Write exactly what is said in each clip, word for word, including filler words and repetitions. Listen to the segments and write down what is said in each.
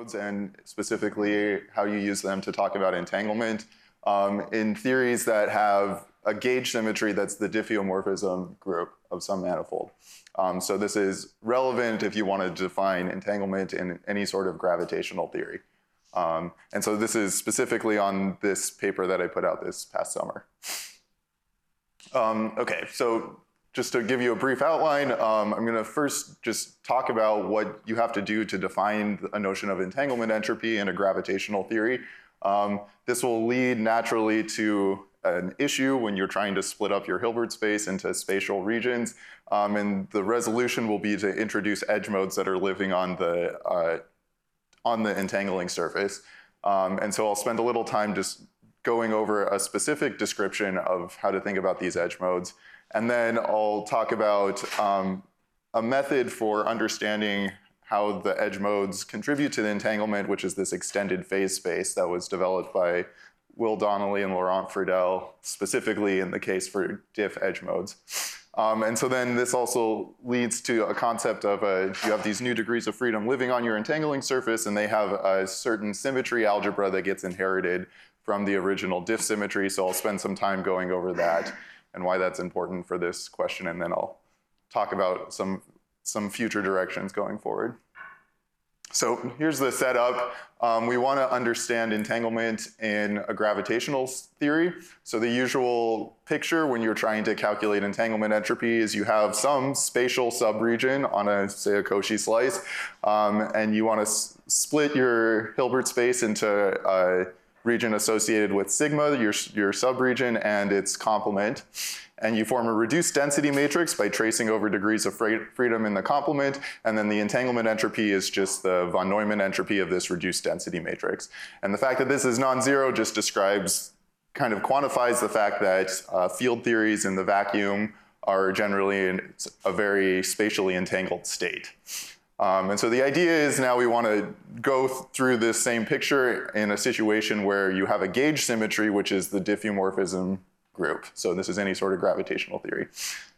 modes and specifically how you use them to talk about entanglement um, in theories that have a gauge symmetry that's the diffeomorphism group of some manifold. Um, so this is relevant if you want to define entanglement in any sort of gravitational theory. Um, and so this is specifically on this paper that I put out this past summer. Um, okay, so just to give you a brief outline, um, I'm going to first just talk about what you have to do to define a notion of entanglement entropy in a gravitational theory. Um, this will lead naturally to an issue when you're trying to split up your Hilbert space into spatial regions. Um, and the resolution will be to introduce edge modes that are living on the, uh, on the entangling surface. Um, and so I'll spend a little time just going over a specific description of how to think about these edge modes. And then I'll talk about um, a method for understanding how the edge modes contribute to the entanglement, which is this extended phase space that was developed by Will Donnelly and Laurent Friedel, specifically in the case for diff edge modes. Um, and so then this also leads to a concept of a, you have these new degrees of freedom living on your entangling surface, and they have a certain symmetry algebra that gets inherited from the original diff symmetry. So I'll spend some time going over that and why that's important for this question, and then I'll talk about some, some future directions going forward. So here's the setup. Um, we want to understand entanglement in a gravitational theory. So the usual picture when you're trying to calculate entanglement entropy is you have some spatial subregion on a, say, a Cauchy slice, um, and you want to split your Hilbert space into a region associated with sigma, your, your subregion, and its complement. And you form a reduced density matrix by tracing over degrees of freedom in the complement, and then the entanglement entropy is just the von Neumann entropy of this reduced density matrix. And the fact that this is non-zero just describes, kind of quantifies the fact that uh, field theories in the vacuum are generally in a very spatially entangled state. Um, and so the idea is now we want to go through this same picture in a situation where you have a gauge symmetry, which is the diffeomorphism group. So this is any sort of gravitational theory.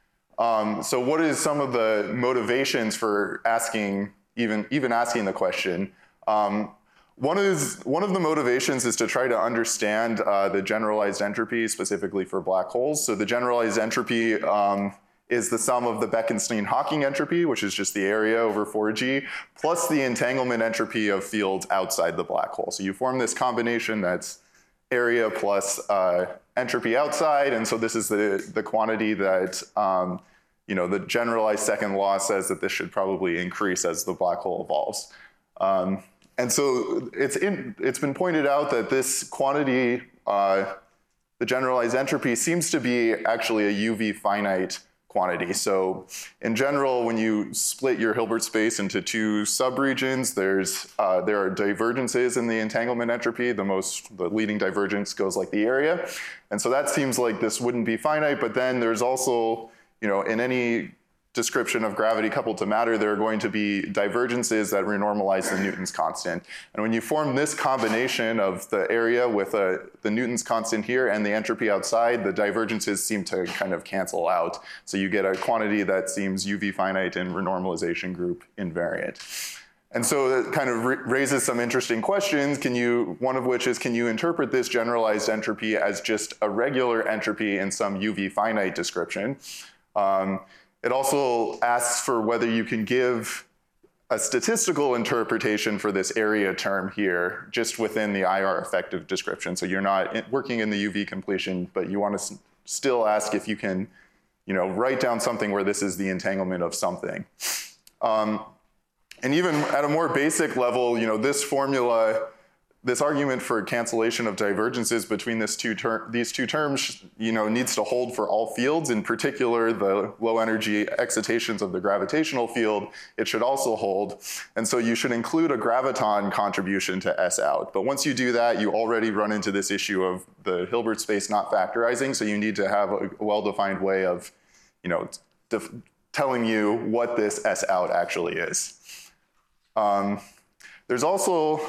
Um, so what is some of the motivations for asking, even, even asking the question? Um, one, is, one of the motivations is to try to understand uh, the generalized entropy specifically for black holes. So the generalized entropy um, is the sum of the Bekenstein-Hawking entropy, which is just the area over four G, plus the entanglement entropy of fields outside the black hole. So you form this combination that's area plus uh, entropy outside, and so this is the, the quantity that, um, you know, the generalized second law says that this should probably increase as the black hole evolves. Um, and so it's, in, it's been pointed out that this quantity, uh, the generalized entropy, seems to be actually a U V finite quantity. So in general, when you split your Hilbert space into two subregions, there's, uh, there are divergences in the entanglement entropy. The most, the leading divergence goes like the area. And so that seems like this wouldn't be finite, but then there's also, you know, in any description of gravity coupled to matter, there are going to be divergences that renormalize the Newton's constant. And when you form this combination of the area with a, the Newton's constant here and the entropy outside, the divergences seem to kind of cancel out. So you get a quantity that seems U V finite and renormalization group invariant. And so that kind of raises some interesting questions. Can you, one of which is, can you interpret this generalized entropy as just a regular entropy in some U V finite description? Um, It also asks for whether you can give a statistical interpretation for this area term here, just within the I R effective description. So you're not working in the U V completion, but you want to still ask if you can, you know, write down something where this is the entanglement of something. Um, and even at a more basic level, you know, this formula, this argument for cancellation of divergences between this two ter these two terms, you know, needs to hold for all fields, in particular the low energy excitations of the gravitational field. It should also hold. And so you should include a graviton contribution to S out. But once you do that, you already run into this issue of the Hilbert space not factorizing. So you need to have a well-defined way of, you know, telling you what this S out actually is. Um, there's also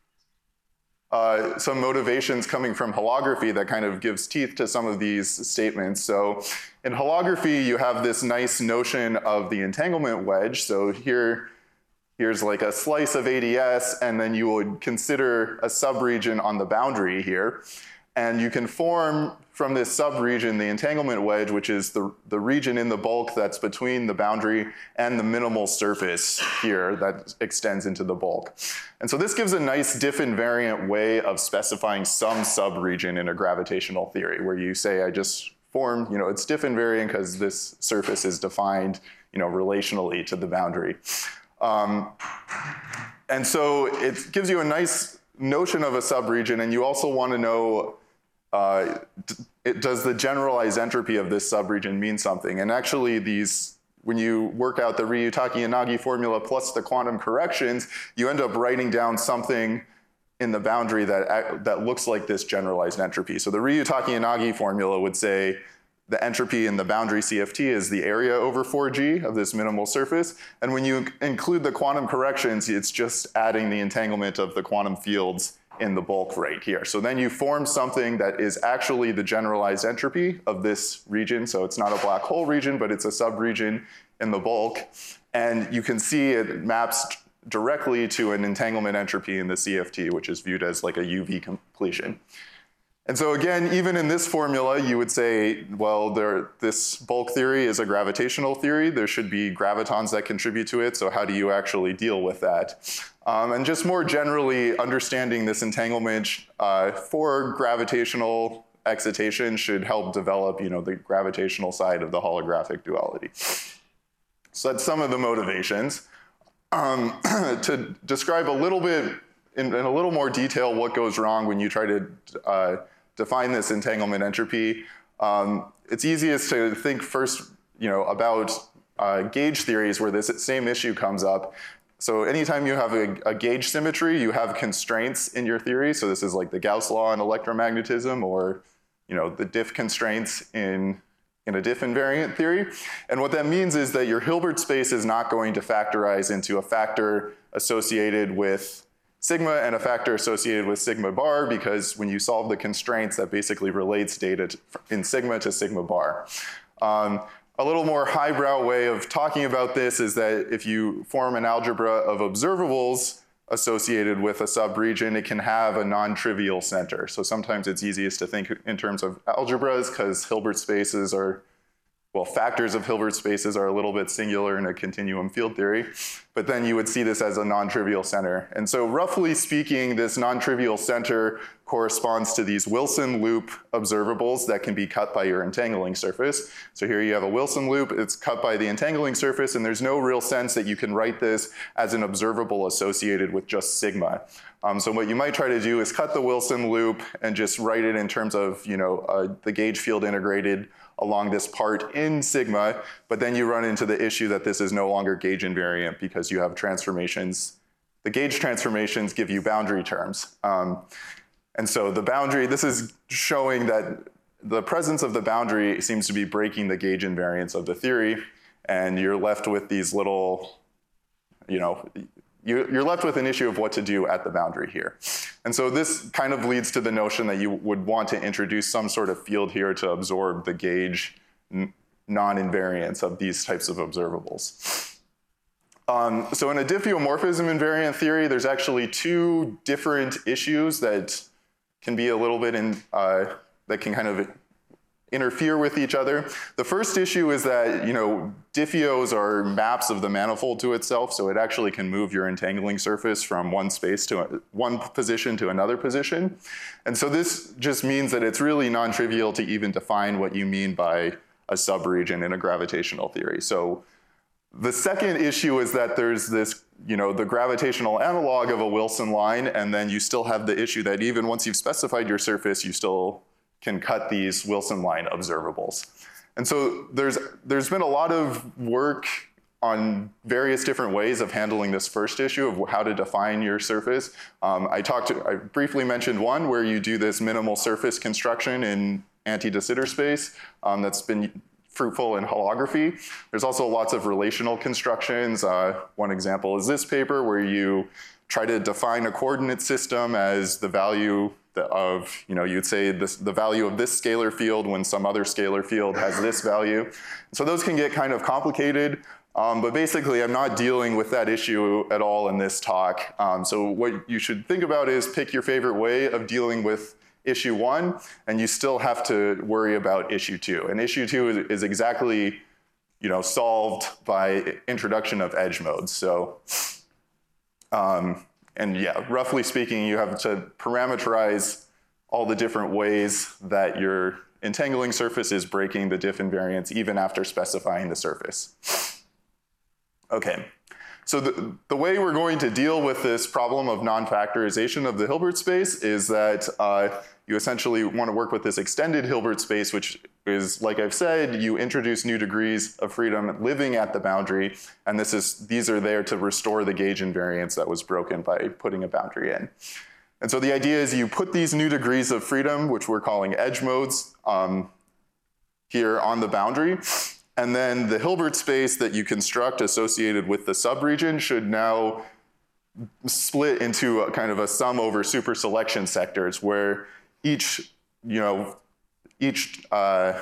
Uh, some motivations coming from holography that kind of gives teeth to some of these statements. So in holography, you have this nice notion of the entanglement wedge. So here, here's like a slice of A D S, and then you would consider a subregion on the boundary here. And you can form from this subregion the entanglement wedge, which is the, the region in the bulk that's between the boundary and the minimal surface here that extends into the bulk. And so this gives a nice diff invariant way of specifying some subregion in a gravitational theory, where you say, I just formed, you know, it's diff invariant because this surface is defined, you know, relationally to the boundary. Um, and so it gives you a nice notion of a subregion, and you also want to know, uh, it, does the generalized entropy of this subregion mean something? And actually these, when you work out the Ryutaki-Yanagi formula plus the quantum corrections, you end up writing down something in the boundary that, that looks like this generalized entropy. So the Ryutaki-Yanagi formula would say the entropy in the boundary C F T is the area over four G of this minimal surface. And when you include the quantum corrections, it's just adding the entanglement of the quantum fields in the bulk right here. So then you form something that is actually the generalized entropy of this region. So it's not a black hole region, but it's a subregion in the bulk. And you can see it maps directly to an entanglement entropy in the C F T, which is viewed as like a U V completion. And so again, even in this formula, you would say, well, there, this bulk theory is a gravitational theory. There should be gravitons that contribute to it. So how do you actually deal with that? Um, and just more generally, understanding this entanglement uh, for gravitational excitation should help develop, you know, the gravitational side of the holographic duality. So that's some of the motivations. Um, to describe a little bit, in, in a little more detail, what goes wrong when you try to uh, define this entanglement entropy, um, it's easiest to think first, you know, about uh, gauge theories where this same issue comes up. So anytime you have a, a gauge symmetry, you have constraints in your theory. So this is like the Gauss law in electromagnetism, or, you know, the diff constraints in in a diff invariant theory. And what that means is that your Hilbert space is not going to factorize into a factor associated with sigma and a factor associated with sigma bar, because when you solve the constraints, that basically relates data to, in sigma to sigma bar. Um, a little more highbrow way of talking about this is that if you form an algebra of observables associated with a subregion, it can have a non-trivial center. So sometimes it's easiest to think in terms of algebras because Hilbert spaces are, well, factors of Hilbert spaces are a little bit singular in a continuum field theory, but then you would see this as a non-trivial center. And so roughly speaking, this non-trivial center corresponds to these Wilson loop observables that can be cut by your entangling surface. So here you have a Wilson loop, it's cut by the entangling surface, and there's no real sense that you can write this as an observable associated with just sigma. Um, so what you might try to do is cut the Wilson loop and just write it in terms of, you know, uh, the gauge field integrated along this part in sigma, but then you run into the issue that this is no longer gauge invariant because you have transformations. The gauge transformations give you boundary terms. Um, and so the boundary, this is showing that the presence of the boundary seems to be breaking the gauge invariance of the theory, and you're left with these little, you know, you're left with an issue of what to do at the boundary here. And so this kind of leads to the notion that you would want to introduce some sort of field here to absorb the gauge non-invariance of these types of observables. Um, so in a diffeomorphism invariant theory, there's actually two different issues that can be a little bit in, uh, that can kind of interfere with each other. The first issue is that, you know, diffeos are maps of the manifold to itself, so it actually can move your entangling surface from one space to a, one position to another position. And so this just means that it's really non-trivial to even define what you mean by a subregion in a gravitational theory. So the second issue is that there's this, you know, the gravitational analog of a Wilson line, and then you still have the issue that even once you've specified your surface, you still can cut these Wilson line observables. And so there's, there's been a lot of work on various different ways of handling this first issue of how to define your surface. Um, I talked to, I briefly mentioned one where you do this minimal surface construction in anti-de Sitter space um, that's been fruitful in holography. There's also lots of relational constructions. Uh, one example is this paper where you try to define a coordinate system as the value of, you know, you'd say this, the value of this scalar field when some other scalar field has this value. So those can get kind of complicated. Um, but basically, I'm not dealing with that issue at all in this talk. Um, so what you should think about is pick your favorite way of dealing with issue one, and you still have to worry about issue two. And issue two is, is exactly, you know, solved by introduction of edge modes. So, um, and yeah, roughly speaking, you have to parameterize all the different ways that your entangling surface is breaking the diff invariance even after specifying the surface. Okay, so the, the way we're going to deal with this problem of non-factorization of the Hilbert space is that uh, you essentially want to work with this extended Hilbert space, which is, like I've said, you introduce new degrees of freedom living at the boundary, and this is, these are there to restore the gauge invariance that was broken by putting a boundary in. And so the idea is you put these new degrees of freedom, which we're calling edge modes, um, here on the boundary, and then the Hilbert space that you construct associated with the subregion should now split into a kind of a sum over super selection sectors where each, you know, each uh,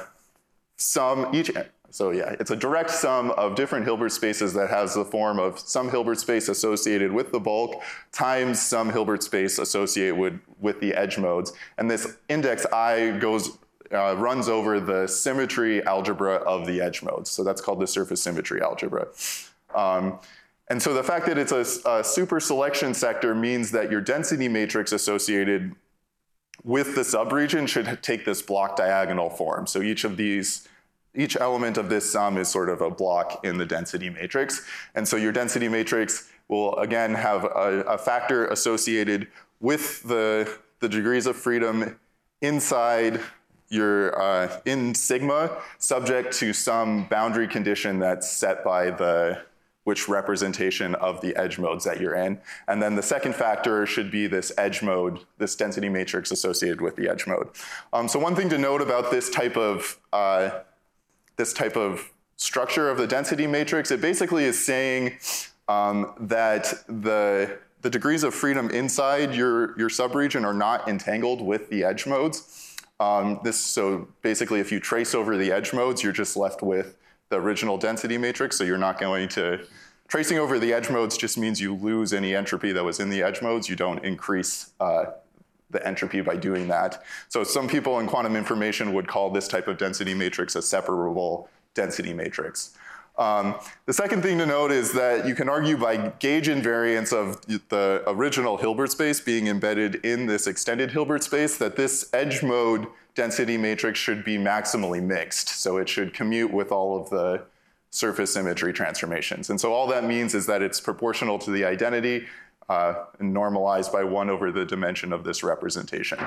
sum, each, so yeah, it's a direct sum of different Hilbert spaces that has the form of some Hilbert space associated with the bulk times some Hilbert space associated with, with the edge modes. And this index I goes, uh, runs over the symmetry algebra of the edge modes. So that's called the surface symmetry algebra. Um, and so the fact that it's a, a super selection sector means that your density matrix associated with the subregion should take this block diagonal form. So each of these Each element of this sum is sort of a block in the density matrix. And so your density matrix will, again, have a, a factor associated with the, the degrees of freedom inside your, uh, in sigma, subject to some boundary condition that's set by the, which representation of the edge modes that you're in. And then the second factor should be this edge mode, this density matrix associated with the edge mode. Um, so one thing to note about this type of uh, this type of structure of the density matrix, it basically is saying um, that the, the degrees of freedom inside your, your subregion are not entangled with the edge modes. Um, this, so basically if you trace over the edge modes, you're just left with the original density matrix, so you're not going to, tracing over the edge modes just means you lose any entropy that was in the edge modes, you don't increase uh, the entropy by doing that. So some people in quantum information would call this type of density matrix a separable density matrix. Um, the second thing to note is that you can argue by gauge invariance of the original Hilbert space being embedded in this extended Hilbert space that this edge mode density matrix should be maximally mixed. So it should commute with all of the surface symmetry transformations. And so all that means is that it's proportional to the identity Uh, and normalized by one over the dimension of this representation.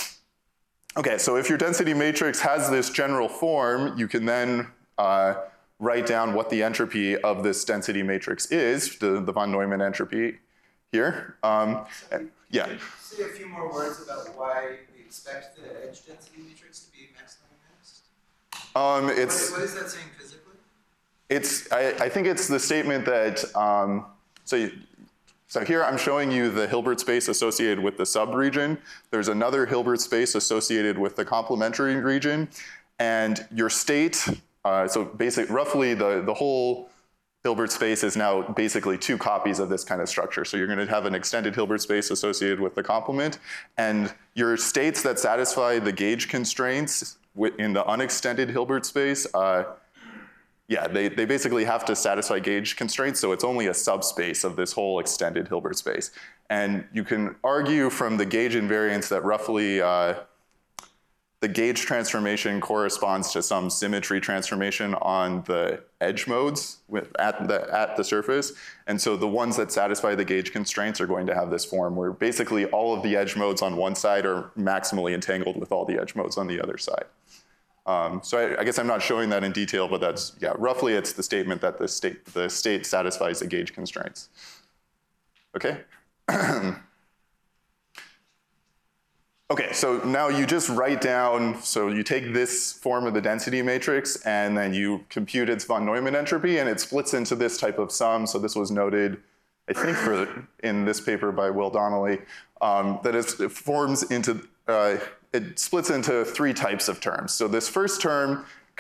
Okay, so if your density matrix has this general form, you can then uh, write down what the entropy of this density matrix is, the, the von Neumann entropy here. Um, and, yeah. Can you say a few more words about why we expect the edge density matrix to be maximally mixed? Um, it's, what, what is that saying physically? It's, I, I think it's the statement that, um, so you, So here I'm showing you the Hilbert space associated with the subregion. There's another Hilbert space associated with the complementary region. And your state, uh, so basically roughly the, the whole Hilbert space is now basically two copies of this kind of structure. So you're gonna have an extended Hilbert space associated with the complement. And your states that satisfy the gauge constraints in the unextended Hilbert space, uh, Yeah, they, they basically have to satisfy gauge constraints, so it's only a subspace of this whole extended Hilbert space. And you can argue from the gauge invariance that roughly uh, the gauge transformation corresponds to some symmetry transformation on the edge modes with, at, the, at the surface. And so the ones that satisfy the gauge constraints are going to have this form where basically all of the edge modes on one side are maximally entangled with all the edge modes on the other side. Um, so I, I guess I'm not showing that in detail, but that's, yeah, roughly it's the statement that the state, the state satisfies the gauge constraints. Okay? Okay, so now you just write down, so you take this form of the density matrix and then you compute its von Neumann entropy and it splits into this type of sum. So this was noted, I think for, in this paper by Will Donnelly, um, that it forms into, uh, it splits into three types of terms. So this first term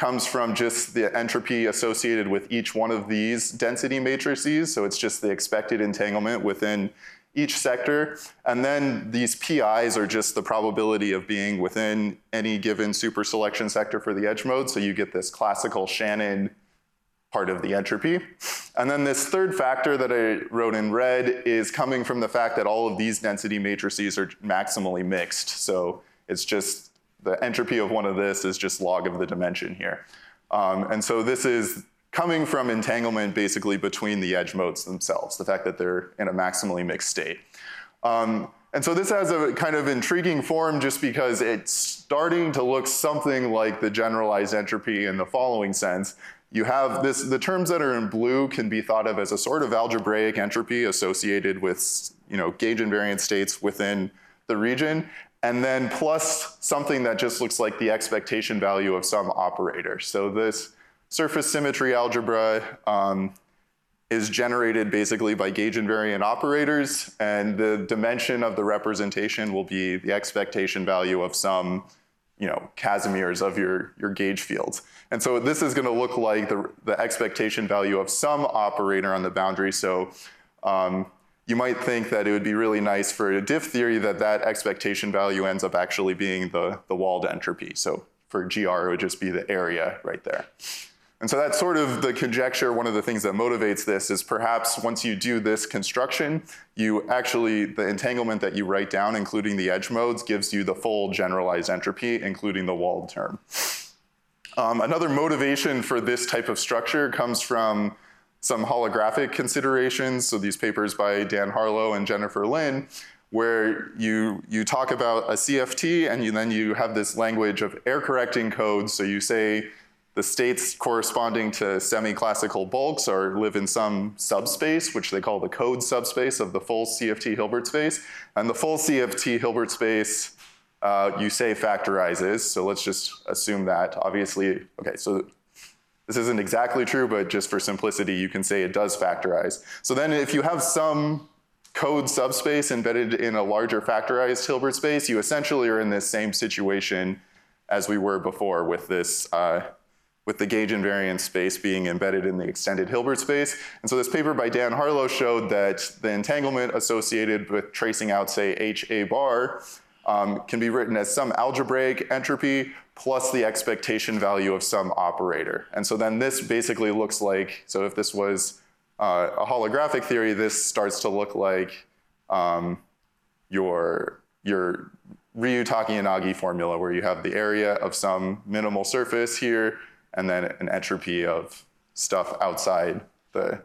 comes from just the entropy associated with each one of these density matrices. So it's just the expected entanglement within each sector. And then these P Is are just the probability of being within any given super selection sector for the edge mode. So you get this classical Shannon part of the entropy. And then this third factor that I wrote in red is coming from the fact that all of these density matrices are maximally mixed. So it's just the entropy of one of this is just log of the dimension here. Um, and so this is coming from entanglement basically between the edge modes themselves, the fact that they're in a maximally mixed state. Um, and so this has a kind of intriguing form just because it's starting to look something like the generalized entropy in the following sense. You have this, the terms that are in blue can be thought of as a sort of algebraic entropy associated with, you know, gauge invariant states within the region, and then plus something that just looks like the expectation value of some operator. So this surface symmetry algebra um, is generated basically by gauge invariant operators, and the dimension of the representation will be the expectation value of some, you know, Casimirs of your, your gauge fields. And so this is gonna look like the, the expectation value of some operator on the boundary. So um, you might think that it would be really nice for a diff theory that that expectation value ends up actually being the, the walled entropy. So for G R, it would just be the area right there. And so that's sort of the conjecture. One of the things that motivates this is perhaps once you do this construction, you actually, the entanglement that you write down, including the edge modes, gives you the full generalized entropy, including the walled term. Um, another motivation for this type of structure comes from some holographic considerations. So these papers by Dan Harlow and Jennifer Lin, where you, you talk about a C F T and you, then you have this language of error correcting codes. So you say, the states corresponding to semi-classical bulks are live in some subspace, which they call the code subspace of the full C F T Hilbert space. And the full C F T Hilbert space, uh, you say factorizes. So let's just assume that. Obviously, okay, so this isn't exactly true, but just for simplicity, you can say it does factorize. So then if you have some code subspace embedded in a larger factorized Hilbert space, you essentially are in this same situation as we were before with this uh, with the gauge invariant space being embedded in the extended Hilbert space. And so this paper by Dan Harlow showed that the entanglement associated with tracing out, say, H A bar um, can be written as some algebraic entropy plus the expectation value of some operator. And so then this basically looks like, so if this was uh, a holographic theory, this starts to look like um, your, your Ryu-Takayanagi formula, where you have the area of some minimal surface here, and then an entropy of stuff outside the,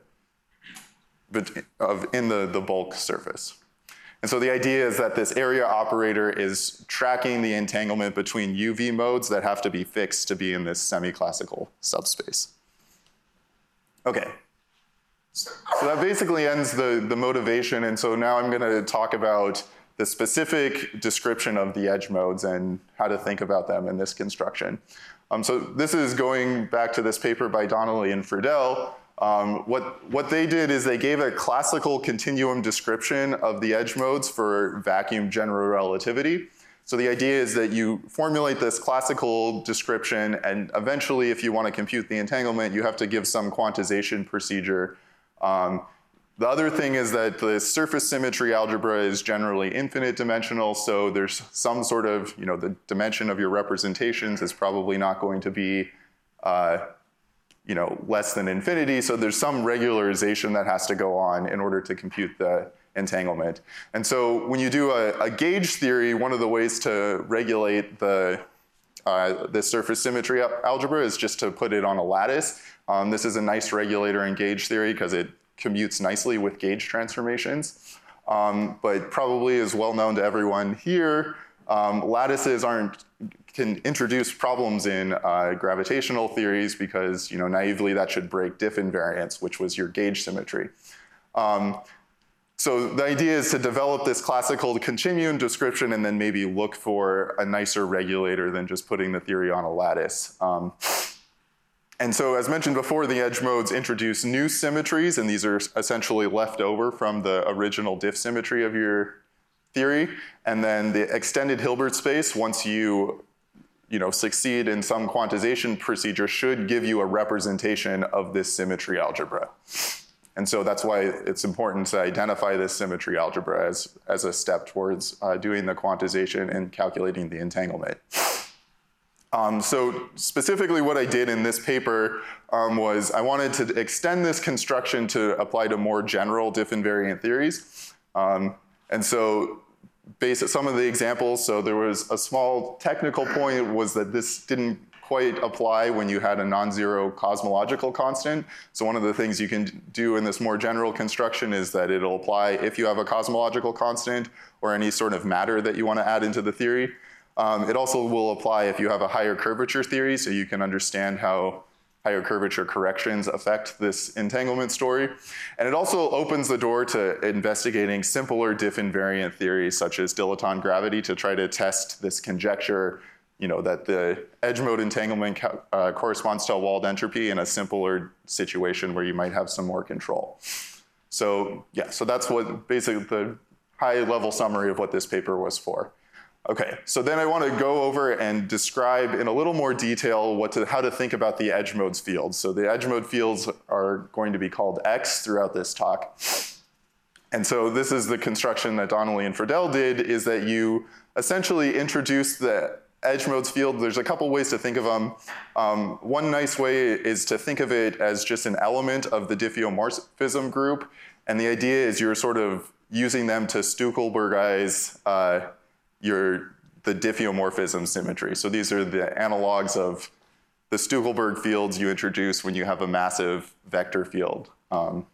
of in the, the bulk surface. And so the idea is that this area operator is tracking the entanglement between U V modes that have to be fixed to be in this semi-classical subspace. Okay. So that basically ends the, the motivation, and so now I'm gonna talk about the specific description of the edge modes and how to think about them in this construction. Um, so this is going back to this paper by Donnelly and Friedel. Um, what, what they did is they gave a classical continuum description of the edge modes for vacuum general relativity. So the idea is that you formulate this classical description, and eventually if you want to compute the entanglement, you have to give some quantization procedure. Um, The other thing is that the surface symmetry algebra is generally infinite dimensional, so there's some sort of, you know, the dimension of your representations is probably not going to be, uh, you know, less than infinity, so there's some regularization that has to go on in order to compute the entanglement. And so when you do a, a gauge theory, one of the ways to regulate the, uh, the surface symmetry algebra is just to put it on a lattice. Um, this is a nice regulator in gauge theory because it commutes nicely with gauge transformations, um, but probably is well known to everyone here. Um, lattices aren't, can introduce problems in uh, gravitational theories because, you know, naively that should break diff invariance, which was your gauge symmetry. Um, so the idea is to develop this classical continuum description and then maybe look for a nicer regulator than just putting the theory on a lattice. Um, And so as mentioned before, the edge modes introduce new symmetries, and these are essentially left over from the original diff symmetry of your theory. And then the extended Hilbert space, once you you know, succeed in some quantization procedure should give you a representation of this symmetry algebra. And so that's why it's important to identify this symmetry algebra as, as a step towards uh, doing the quantization and calculating the entanglement. Um, so specifically what I did in this paper um, was I wanted to extend this construction to apply to more general diff invariant theories. Um, and so based on some of the examples, so there was a small technical point was that this didn't quite apply when you had a non-zero cosmological constant. So one of the things you can do in this more general construction is that it'll apply if you have a cosmological constant or any sort of matter that you want to add into the theory. Um, it also will apply if you have a higher curvature theory, so you can understand how higher curvature corrections affect this entanglement story. And it also opens the door to investigating simpler diff invariant theories such as dilaton gravity to try to test this conjecture, you know, that the edge mode entanglement uh, corresponds to a walled entropy in a simpler situation where you might have some more control. So yeah, so that's what basically the high level summary of what this paper was for. Okay, so then I want to go over and describe in a little more detail what to, how to think about the edge modes fields. So the edge mode fields are going to be called X throughout this talk. And so this is the construction that Donnelly and Friedel did, is that you essentially introduce the edge modes field. There's a couple ways to think of them. Um, one nice way is to think of it as just an element of the diffeomorphism group. And the idea is you're sort of using them to Stuckelbergize uh, your, the diffeomorphism symmetry. So these are the analogs of the Stuckelberg fields you introduce when you have a massive vector field um,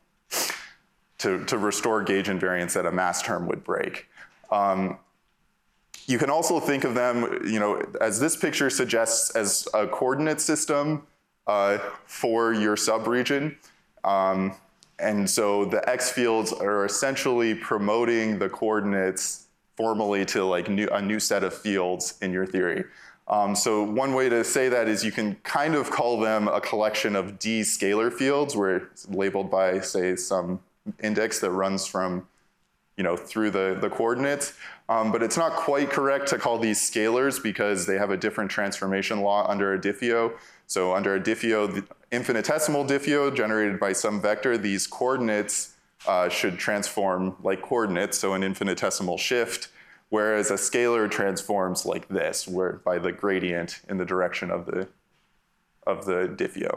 to, to restore gauge invariance that a mass term would break. Um, You can also think of them, you know, as this picture suggests, as a coordinate system uh, for your subregion. Um, and so the X fields are essentially promoting the coordinates formally to like new, a new set of fields in your theory. Um, so one way to say that is you can kind of call them a collection of D scalar fields where it's labeled by, say, some index that runs from, you know, through the, the coordinates. Um, but it's not quite correct to call these scalars because they have a different transformation law under a diffeo. So under a diffeo, the infinitesimal diffeo generated by some vector, these coordinates uh, should transform like coordinates, so an infinitesimal shift, whereas a scalar transforms like this, where by the gradient in the direction of the, of the diffeo.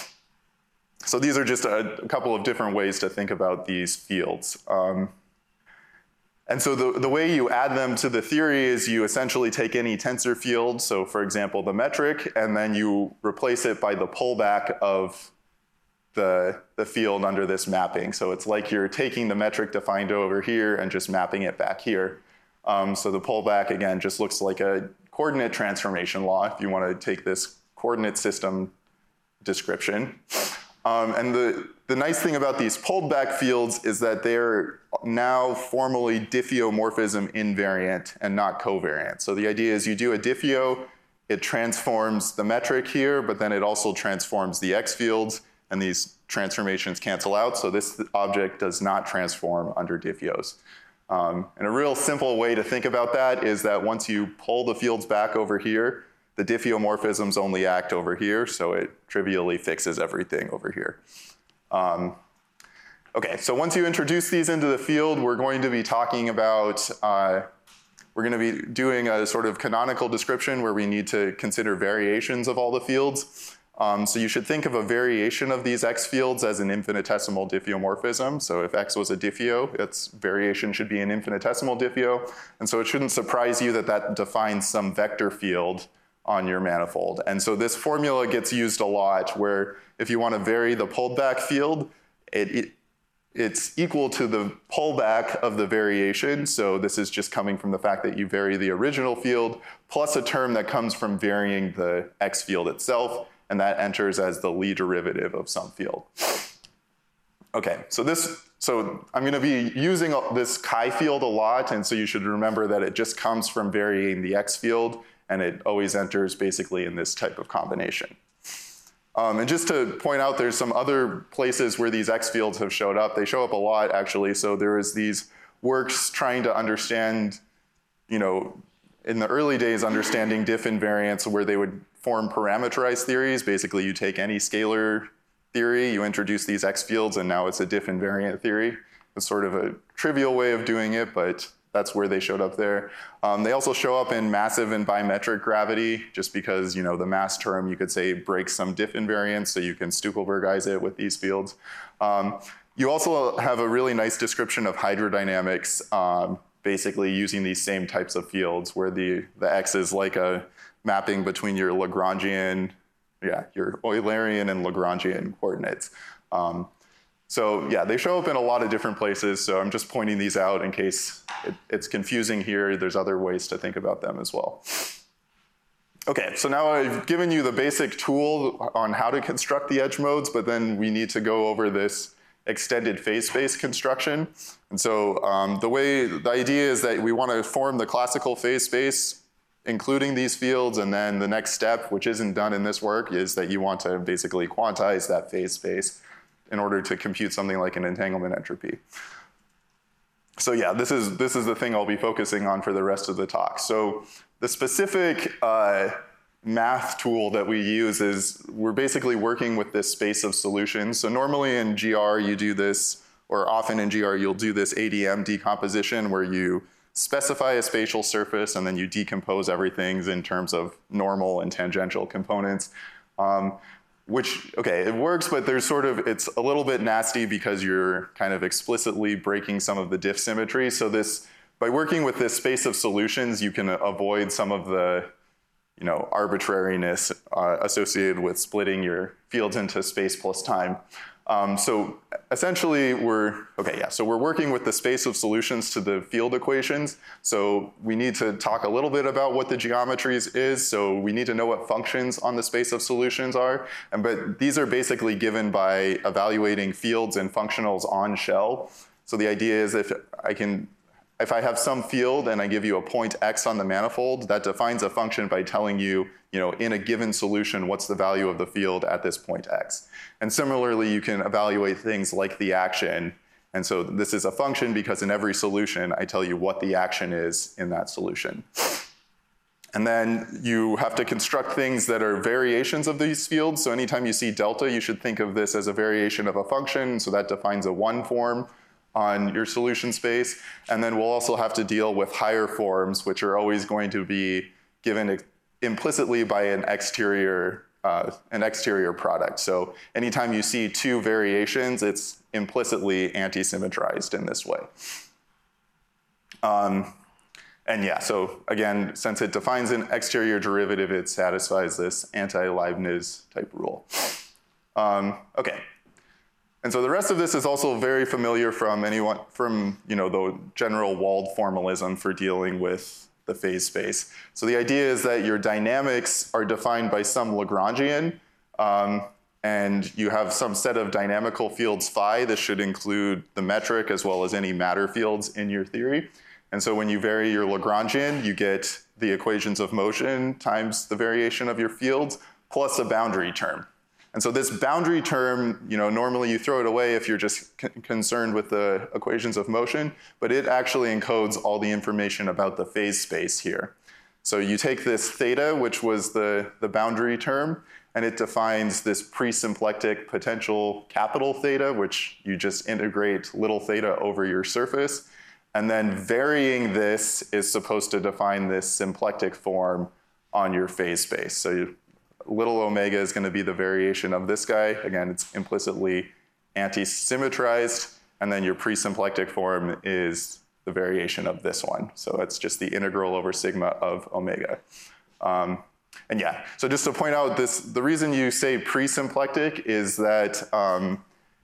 So these are just a, a couple of different ways to think about these fields. Um, And so the, the way you add them to the theory is you essentially take any tensor field, so for example the metric, and then you replace it by the pullback of the, the field under this mapping. So it's like you're taking the metric defined over here and just mapping it back here. Um, so the pullback, again, just looks like a coordinate transformation law if you want to take this coordinate system description. Um, and the, the nice thing about these pulled back fields is that they're now formally diffeomorphism invariant and not covariant. So the idea is you do a diffeo, it transforms the metric here, but then it also transforms the X fields, and these transformations cancel out. So this object does not transform under diffeos. Um, and a real simple way to think about that is that once you pull the fields back over here, the diffeomorphisms only act over here, so it trivially fixes everything over here. Um, okay, so once you introduce these into the field, we're going to be talking about, uh, we're going to be doing a sort of canonical description where we need to consider variations of all the fields. Um, so you should think of a variation of these X fields as an infinitesimal diffeomorphism. So if X was a diffeo, its variation should be an infinitesimal diffeo. And so it shouldn't surprise you that that defines some vector field on your manifold. And so this formula gets used a lot where if you want to vary the pulled back field, it, it, it's equal to the pullback of the variation. So this is just coming from the fact that you vary the original field plus a term that comes from varying the X field itself, and that enters as the Lie derivative of some field. Okay, so this, so I'm gonna be using this chi field a lot, and so you should remember that it just comes from varying the X field, and it always enters basically in this type of combination. Um, and just to point out, there's some other places where these X fields have showed up. They show up a lot, actually. So there is these works trying to understand, you know, in the early days, understanding diff invariants where they would form parameterized theories. Basically, you take any scalar theory, you introduce these X fields, and now it's a diff invariant theory. It's sort of a trivial way of doing it, but that's where they showed up there. Um, they also show up in massive and bimetric gravity, just because, you know, the mass term, you could say, breaks some diff invariance, so you can Stuckelbergize it with these fields. Um, you also have a really nice description of hydrodynamics, um, basically using these same types of fields, where the, the X is like a mapping between your Lagrangian, yeah, your Eulerian and Lagrangian coordinates. Um, So yeah, they show up in a lot of different places, so I'm just pointing these out in case it, it's confusing here. There's other ways to think about them as well. Okay, so now I've given you the basic tool on how to construct the edge modes, but then we need to go over this extended phase space construction. And so um, the way, the idea is that we want to form the classical phase space, including these fields, and then the next step, which isn't done in this work, is that you want to basically quantize that phase space in order to compute something like an entanglement entropy. So yeah, this is, this is the thing I'll be focusing on for the rest of the talk. So the specific uh, math tool that we use is, we're basically working with this space of solutions. So normally in G R you do this, or often in G R you'll do this A D M decomposition where you specify a spatial surface and then you decompose everything in terms of normal and tangential components. Um, Which, okay, it works, but there's sort of, it's a little bit nasty because you're kind of explicitly breaking some of the diff symmetry. So this, by working with this space of solutions, you can avoid some of the, you know, arbitrariness uh, associated with splitting your fields into space plus time. Um, so essentially we're, okay, yeah, so we're working with the space of solutions to the field equations. So we need to talk a little bit about what the geometries is. So we need to know what functions on the space of solutions are. And, but these are basically given by evaluating fields and functionals on shell. So the idea is if I can, if I have some field and I give you a point X on the manifold, that defines a function by telling you, you know, in a given solution, what's the value of the field at this point X. And similarly, you can evaluate things like the action. And so this is a function because in every solution, I tell you what the action is in that solution. And then you have to construct things that are variations of these fields. So anytime you see delta, you should think of this as a variation of a function. So that defines a one form on your solution space. And then we'll also have to deal with higher forms, which are always going to be given implicitly by an exterior, uh, an exterior product. So anytime you see two variations, it's implicitly anti-symmetrized in this way. Um, and yeah, so again, since it defines an exterior derivative, it satisfies this anti-Leibniz type rule. Um, okay. And so the rest of this is also very familiar from anyone, from, you know, the general walled formalism for dealing with the phase space. So the idea is that your dynamics are defined by some Lagrangian, um, and you have some set of dynamical fields phi. This should include the metric as well as any matter fields in your theory. And so when you vary your Lagrangian, you get the equations of motion times the variation of your fields plus a boundary term. And so this boundary term, you know, normally you throw it away if you're just c concerned with the equations of motion, but it actually encodes all the information about the phase space here. So you take this theta, which was the, the boundary term, and it defines this pre-symplectic potential capital theta, which you just integrate little theta over your surface. And then varying this is supposed to define this symplectic form on your phase space. So you, little omega is going to be the variation of this guy. Again, it's implicitly anti-symmetrized. And then your pre-symplectic form is the variation of this one. So it's just the integral over sigma of omega. Um, and yeah, so just to point out this, the reason you say pre-symplectic is that um,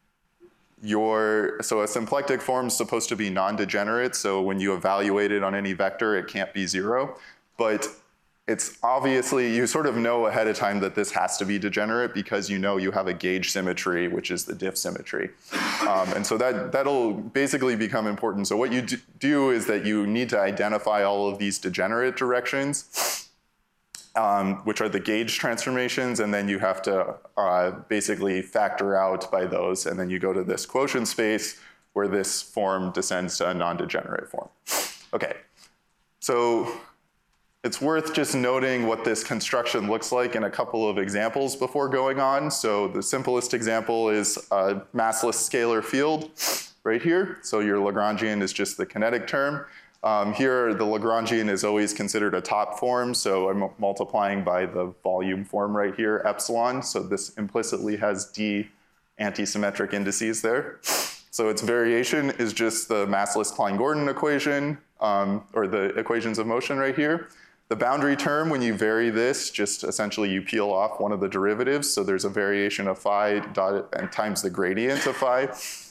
your, so a symplectic form is supposed to be non-degenerate. So when you evaluate it on any vector, it can't be zero. But it's obviously, you sort of know ahead of time that this has to be degenerate because you know you have a gauge symmetry, which is the diff symmetry. Um, and so that, that'll basically become important. So what you do is that you need to identify all of these degenerate directions, um, which are the gauge transformations, and then you have to uh, basically factor out by those, and then you go to this quotient space where this form descends to a non-degenerate form. Okay, so it's worth just noting what this construction looks like in a couple of examples before going on. So the simplest example is a massless scalar field right here. So your Lagrangian is just the kinetic term. Um, here, the Lagrangian is always considered a top form, so I'm multiplying by the volume form right here, epsilon. So this implicitly has d antisymmetric indices there. So its variation is just the massless Klein-Gordon equation, um, or the equations of motion right here. The boundary term, when you vary this, just essentially you peel off one of the derivatives. So there's a variation of phi dot and times the gradient of phi.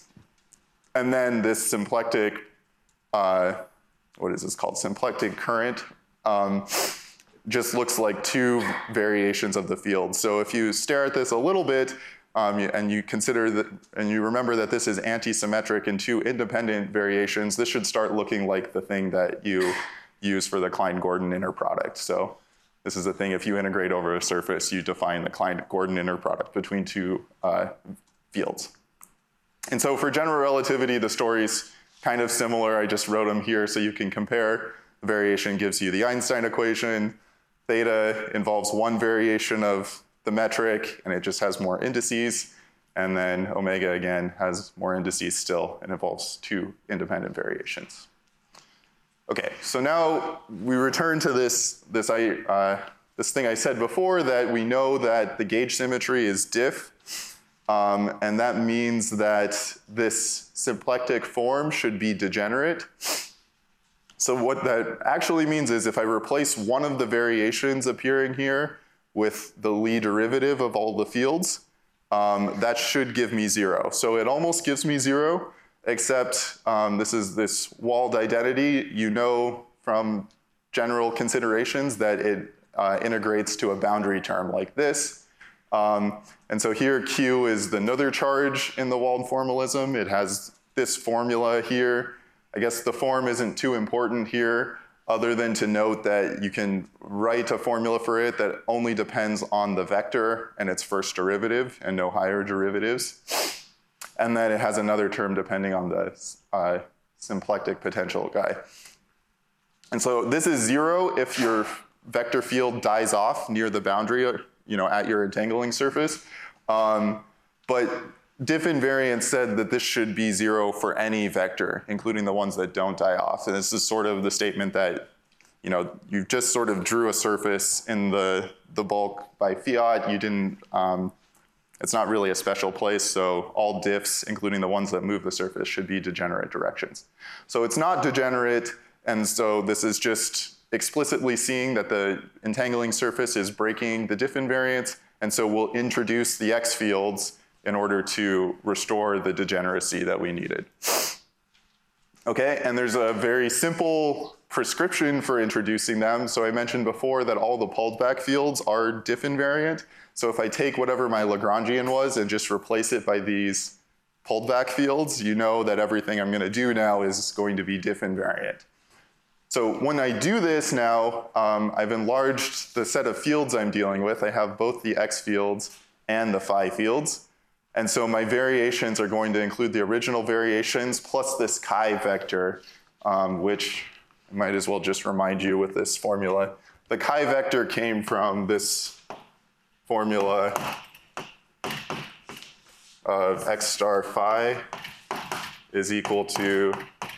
And then this symplectic, uh, what is this called? Symplectic current um, just looks like two variations of the field. So if you stare at this a little bit, um, and you consider that, and you remember that this is antisymmetric in two independent variations, this should start looking like the thing that you use for the Klein-Gordon inner product. So this is a thing, if you integrate over a surface, you define the Klein-Gordon inner product between two uh, fields. And so for general relativity, the story's kind of similar. I just wrote them here so you can compare. The variation gives you the Einstein equation. Theta involves one variation of the metric, and it just has more indices. And then omega, again, has more indices still, and involves two independent variations. Okay, so now we return to this, this, uh, this thing I said before, that we know that the gauge symmetry is diff. Um, and that means that this symplectic form should be degenerate. So what that actually means is if I replace one of the variations appearing here with the Lie derivative of all the fields, um, that should give me zero. So it almost gives me zero, except um, this is this Wald identity. You know from general considerations that it uh, integrates to a boundary term like this. Um, and so here Q is the Noether charge in the Wald formalism. It has this formula here. I guess the form isn't too important here, other than to note that you can write a formula for it that only depends on the vector and its first derivative and no higher derivatives. And then it has another term depending on the uh, symplectic potential guy. And so this is zero if your vector field dies off near the boundary, you know, at your entangling surface. Um, but diff invariant said that this should be zero for any vector, including the ones that don't die off. And this is sort of the statement that, you know, you just sort of drew a surface in the, the bulk by fiat. You didn't, um, it's not really a special place, so all diffs, including the ones that move the surface, should be degenerate directions. So it's not degenerate, and so this is just explicitly seeing that the entangling surface is breaking the diff invariance, and so we'll introduce the X fields in order to restore the degeneracy that we needed. Okay, and there's a very simple prescription for introducing them. So I mentioned before that all the pulled back fields are diff invariant. So if I take whatever my Lagrangian was and just replace it by these pulled back fields, you know that everything I'm gonna do now is going to be diff invariant. So when I do this now, um, I've enlarged the set of fields I'm dealing with. I have both the X fields and the phi fields. And so my variations are going to include the original variations plus this chi vector, um, which I might as well just remind you with this formula. The chi vector came from this formula of x star phi is equal to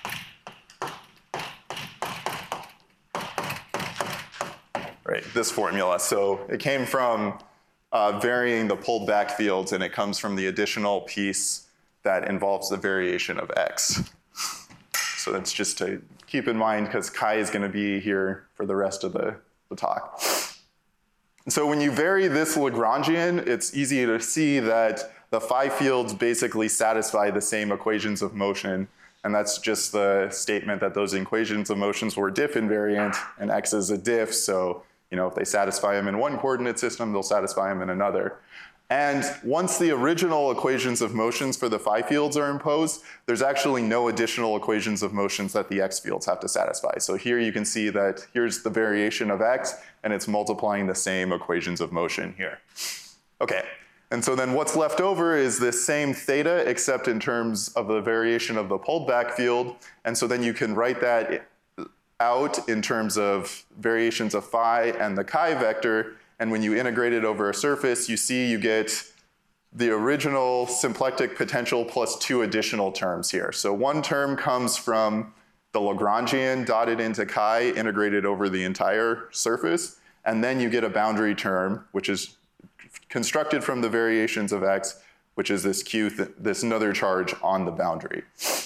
right, this formula. So it came from uh, varying the pulled back fields, and it comes from the additional piece that involves the variation of x. So that's just to keep in mind, because chi is going to be here for the rest of the, the talk. So when you vary this Lagrangian, it's easy to see that the phi fields basically satisfy the same equations of motion. And that's just the statement that those equations of motions were diff invariant, and x is a diff. So, you know, if they satisfy them in one coordinate system, they'll satisfy them in another. And once the original equations of motions for the phi fields are imposed, there's actually no additional equations of motions that the x fields have to satisfy. So here you can see that here's the variation of x, and it's multiplying the same equations of motion here. Okay, and so then what's left over is this same theta, except in terms of the variation of the pulled back field. And so then you can write that out in terms of variations of phi and the chi vector, and when you integrate it over a surface, you see you get the original symplectic potential plus two additional terms here. So one term comes from the Lagrangian dotted into chi integrated over the entire surface, and then you get a boundary term, which is constructed from the variations of x, which is this q, th this another charge on the boundary.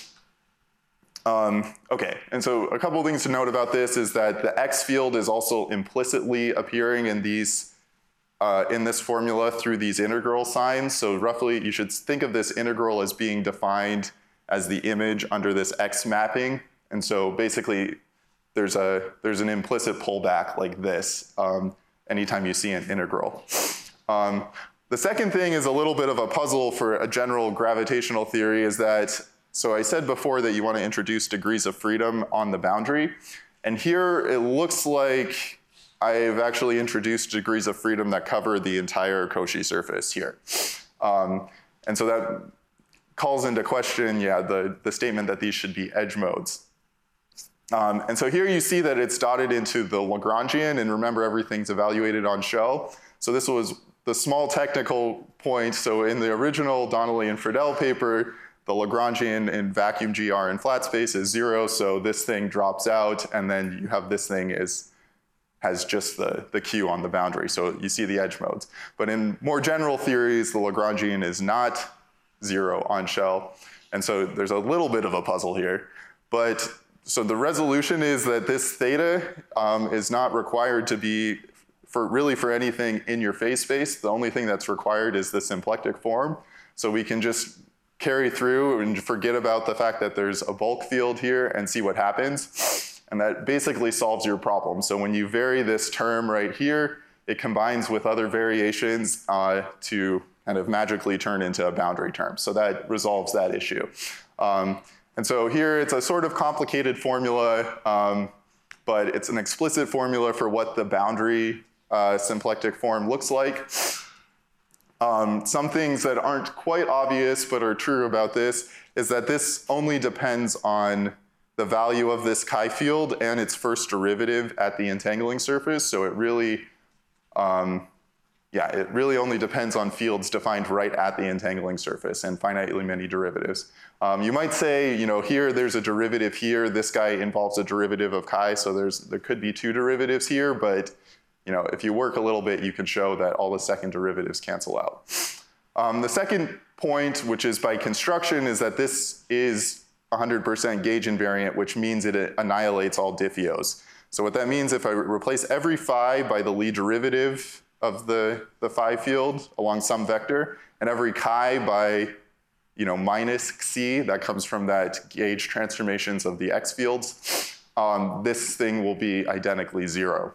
Um, okay, and so a couple of things to note about this is that the x field is also implicitly appearing in these Uh, in this formula through these integral signs. So roughly, you should think of this integral as being defined as the image under this x mapping. And so basically, there's, a, there's an implicit pullback like this um, anytime you see an integral. Um, the second thing is a little bit of a puzzle for a general gravitational theory is that, so I said before that you want to introduce degrees of freedom on the boundary. And here it looks like I've actually introduced degrees of freedom that cover the entire Cauchy surface here. Um, and so that calls into question, yeah, the, the statement that these should be edge modes. Um, and so here you see that it's dotted into the Lagrangian, and remember everything's evaluated on shell. So this was the small technical point. So in the original Donnelly and Friedel paper, the Lagrangian in vacuum G R in flat space is zero, so this thing drops out, and then you have this thing is has just the, the Q on the boundary, so you see the edge modes. But in more general theories, the Lagrangian is not zero on shell, and so there's a little bit of a puzzle here. But so the resolution is that this theta um, is not required to be for really for anything in your phase space. The only thing that's required is the symplectic form. So we can just carry through and forget about the fact that there's a bulk field here and see what happens. And that basically solves your problem. So when you vary this term right here, it combines with other variations uh, to kind of magically turn into a boundary term. So that resolves that issue. Um, and so here it's a sort of complicated formula, um, but it's an explicit formula for what the boundary uh, symplectic form looks like. Um, some things that aren't quite obvious but are true about this is that this only depends on the value of this chi field and its first derivative at the entangling surface. So it really, um, yeah, it really only depends on fields defined right at the entangling surface and finitely many derivatives. Um, you might say, you know, here there's a derivative here. This guy involves a derivative of chi, so there's there could be two derivatives here. But you know, if you work a little bit, you can show that all the second derivatives cancel out. Um, the second point, which is by construction, is that this is one hundred percent gauge invariant, which means it annihilates all diffeos. So what that means, if I replace every phi by the Lie derivative of the, the phi field along some vector, and every chi by you know, minus xi, that comes from that gauge transformations of the x fields, um, this thing will be identically zero.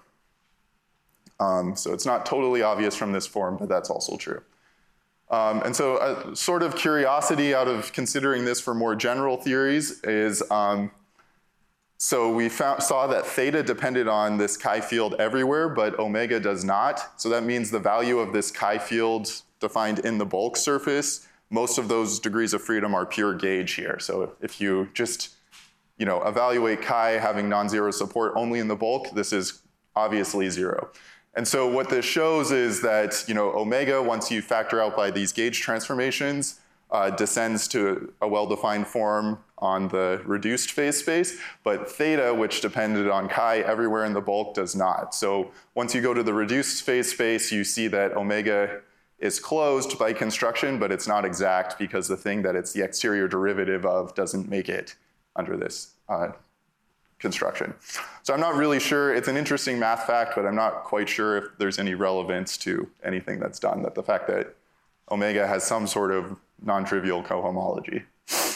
Um, so it's not totally obvious from this form, but that's also true. Um, and so a sort of curiosity out of considering this for more general theories is, um, so we found, saw that theta depended on this chi field everywhere, but omega does not. So that means the value of this chi field defined in the bulk surface, most of those degrees of freedom are pure gauge here. So if you just you know, evaluate chi having non-zero support only in the bulk, this is obviously zero. And so what this shows is that, you know, omega, once you factor out by these gauge transformations, uh, descends to a well-defined form on the reduced phase space, but theta, which depended on chi everywhere in the bulk, does not. So once you go to the reduced phase space, you see that omega is closed by construction, but it's not exact because the thing that it's the exterior derivative of doesn't make it under this uh, construction. So I'm not really sure. It's an interesting math fact, but I'm not quite sure if there's any relevance to anything that's done, that the fact that omega has some sort of non-trivial cohomology.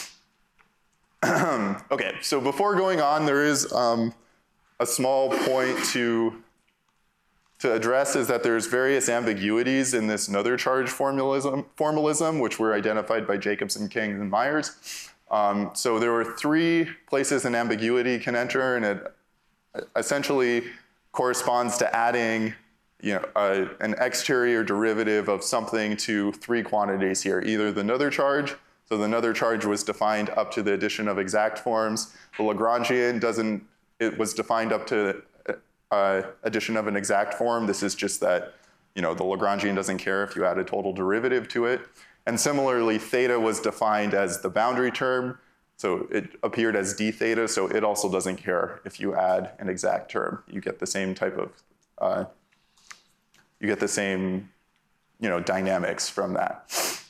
Okay, so before going on, there is um, a small point to, to address, is that there's various ambiguities in this another charge formalism, formalism, which were identified by Jacobson, King, and Myers. Um, so there were three places an ambiguity can enter, and it essentially corresponds to adding you know, a, an exterior derivative of something to three quantities here, either the another charge, so the another charge was defined up to the addition of exact forms. The Lagrangian doesn't it was defined up to uh, addition of an exact form. This is just that, you know, the Lagrangian doesn't care if you add a total derivative to it. And similarly, theta was defined as the boundary term. So it appeared as d theta, so it also doesn't care if you add an exact term. You get the same type of, uh, you get the same, you know, dynamics from that.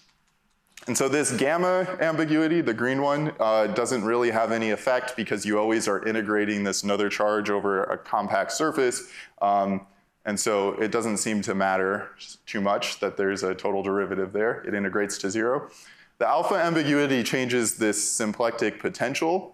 And so this gamma ambiguity, the green one, uh, doesn't really have any effect because you always are integrating this another charge over a compact surface. Um, and so it doesn't seem to matter too much that there's a total derivative there. It integrates to zero. The alpha ambiguity changes this symplectic potential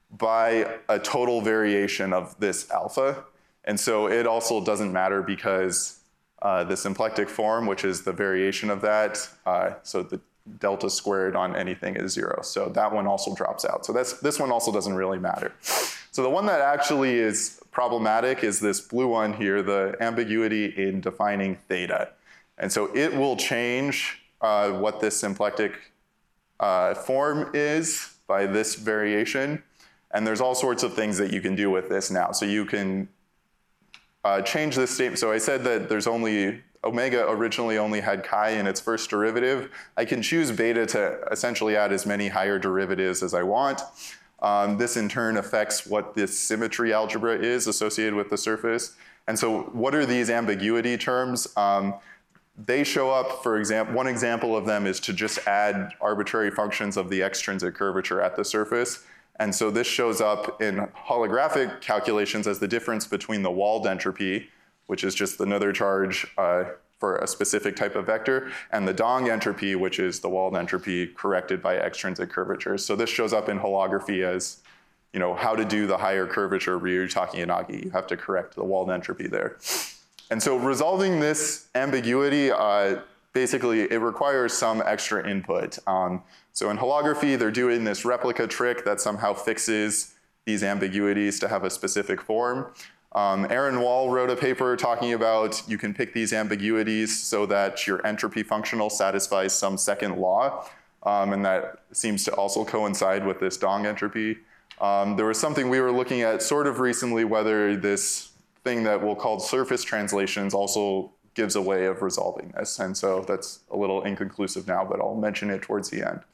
by a total variation of this alpha. And so it also doesn't matter because uh, the symplectic form, which is the variation of that, uh, so the delta squared on anything is zero. So that one also drops out. So that's, this one also doesn't really matter. So the one that actually is problematic is this blue one here, the ambiguity in defining theta. And so it will change uh, what this symplectic Uh, form is by this variation. And there's all sorts of things that you can do with this now. So you can uh, change this statement. So I said that there's only, omega originally only had chi in its first derivative. I can choose beta to essentially add as many higher derivatives as I want. Um, this in turn affects what this symmetry algebra is associated with the surface. And so what are these ambiguity terms? Um, They show up, for example, one example of them is to just add arbitrary functions of the extrinsic curvature at the surface. And so this shows up in holographic calculations as the difference between the Wald entropy, which is just another charge uh, for a specific type of vector, and the Dong entropy, which is the Wald entropy corrected by extrinsic curvatures. So this shows up in holography as, you know, how to do the higher curvature Ryutakyanagi. You have to correct the Wald entropy there. And so resolving this ambiguity, uh, basically it requires some extra input. Um, so in holography, they're doing this replica trick that somehow fixes these ambiguities to have a specific form. Um, Aaron Wall wrote a paper talking about you can pick these ambiguities so that your entropy functional satisfies some second law. Um, and that seems to also coincide with this Dong entropy. Um, there was something we were looking at sort of recently, whether this thing that we'll call surface translations also gives a way of resolving this. And so that's a little inconclusive now, but I'll mention it towards the end.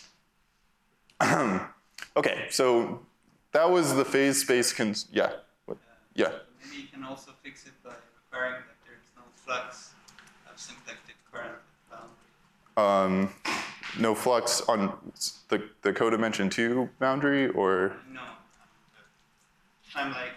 Okay, so that was the phase space, cons yeah, what? yeah. Maybe you can also fix it by requiring that there is no flux of symplectic current boundary. Um, no flux on the, the codimension two boundary, or? No, I'm like,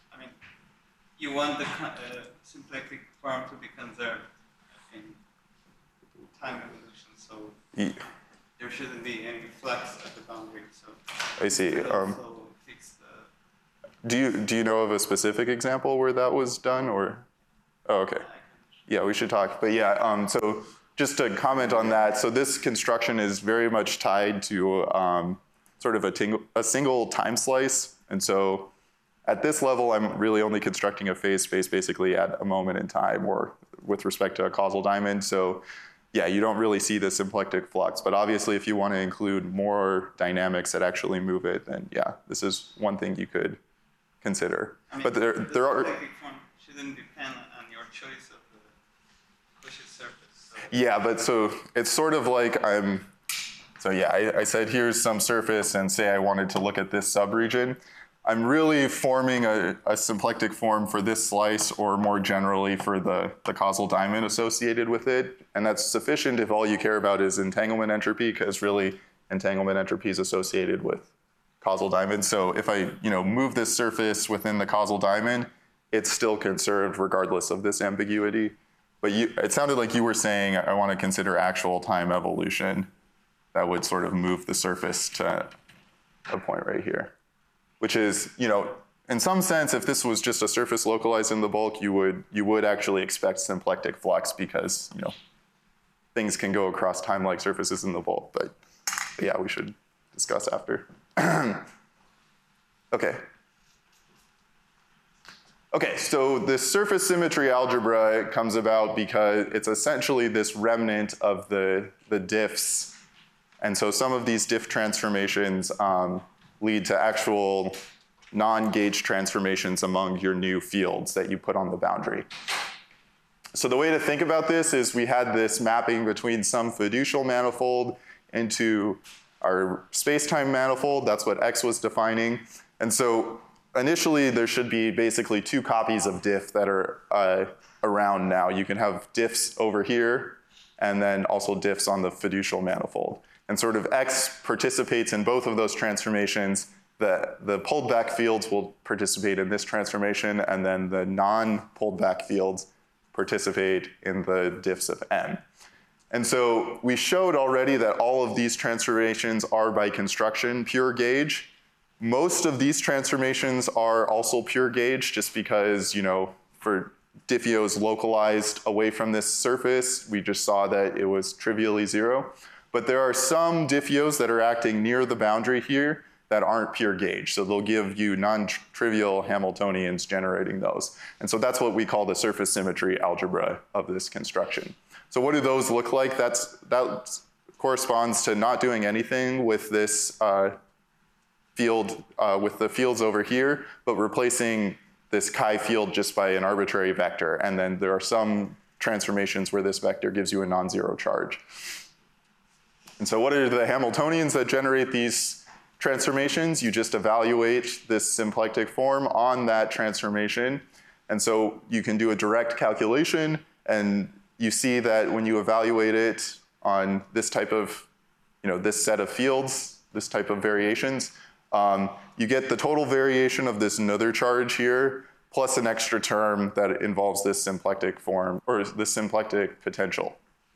you want the uh, symplectic form to be conserved in time evolution, so yeah. There shouldn't be any flux at the boundary. So I see. Um, fix the do you do you know of a specific example where that was done, or? Oh, okay. Yeah, we should talk. But yeah, um, so just to comment on that, so this construction is very much tied to um, sort of a, tingle, a single time slice, and so. At this level, I'm really only constructing a phase space basically at a moment in time or with respect to a causal diamond. So yeah, you don't really see the symplectic flux. But obviously, if you want to include more dynamics that actually move it, then yeah, this is one thing you could consider. I mean, but there, the there are... symplectic form shouldn't depend on your choice of the Cauchy surface. So. Yeah, but so it's sort of like I'm... So yeah, I, I said here's some surface and say I wanted to look at this subregion. I'm really forming a, a symplectic form for this slice or more generally for the, the causal diamond associated with it. And that's sufficient if all you care about is entanglement entropy, because really entanglement entropy is associated with causal diamond. So if I you know, move this surface within the causal diamond, it's still conserved regardless of this ambiguity. But you, it sounded like you were saying I want to consider actual time evolution that would sort of move the surface to a point right here. Which is, you know, in some sense, if this was just a surface localized in the bulk, you would you would actually expect symplectic flux because, you know, things can go across time-like surfaces in the bulk. But, but yeah, we should discuss after. Okay. Okay, so this surface symmetry algebra comes about because it's essentially this remnant of the, the diffs. And so some of these diff transformations um, lead to actual non-gauge transformations among your new fields that you put on the boundary. So the way to think about this is we had this mapping between some fiducial manifold into our space-time manifold. That's what X was defining. And so initially, there should be basically two copies of diff that are uh, around now. You can have diffs over here, and then also diffs on the fiducial manifold. And sort of X participates in both of those transformations. The, the pulled back fields will participate in this transformation, and then the non-pulled back fields participate in the diffs of M. And so we showed already that all of these transformations are by construction pure gauge. Most of these transformations are also pure gauge just because, you know, for diffeos localized away from this surface, we just saw that it was trivially zero. But there are some diffeos that are acting near the boundary here that aren't pure gauge. So they'll give you non-trivial Hamiltonians generating those. And so that's what we call the surface symmetry algebra of this construction. So what do those look like? That's, that corresponds to not doing anything with this uh, field, uh, with the fields over here, but replacing this chi field just by an arbitrary vector. And then there are some transformations where this vector gives you a non-zero charge. And so what are the Hamiltonians that generate these transformations? You just evaluate this symplectic form on that transformation. And so you can do a direct calculation, and you see that when you evaluate it on this type of, you know, this set of fields, this type of variations, um, you get the total variation of this another charge here, plus an extra term that involves this symplectic form, or this symplectic potential.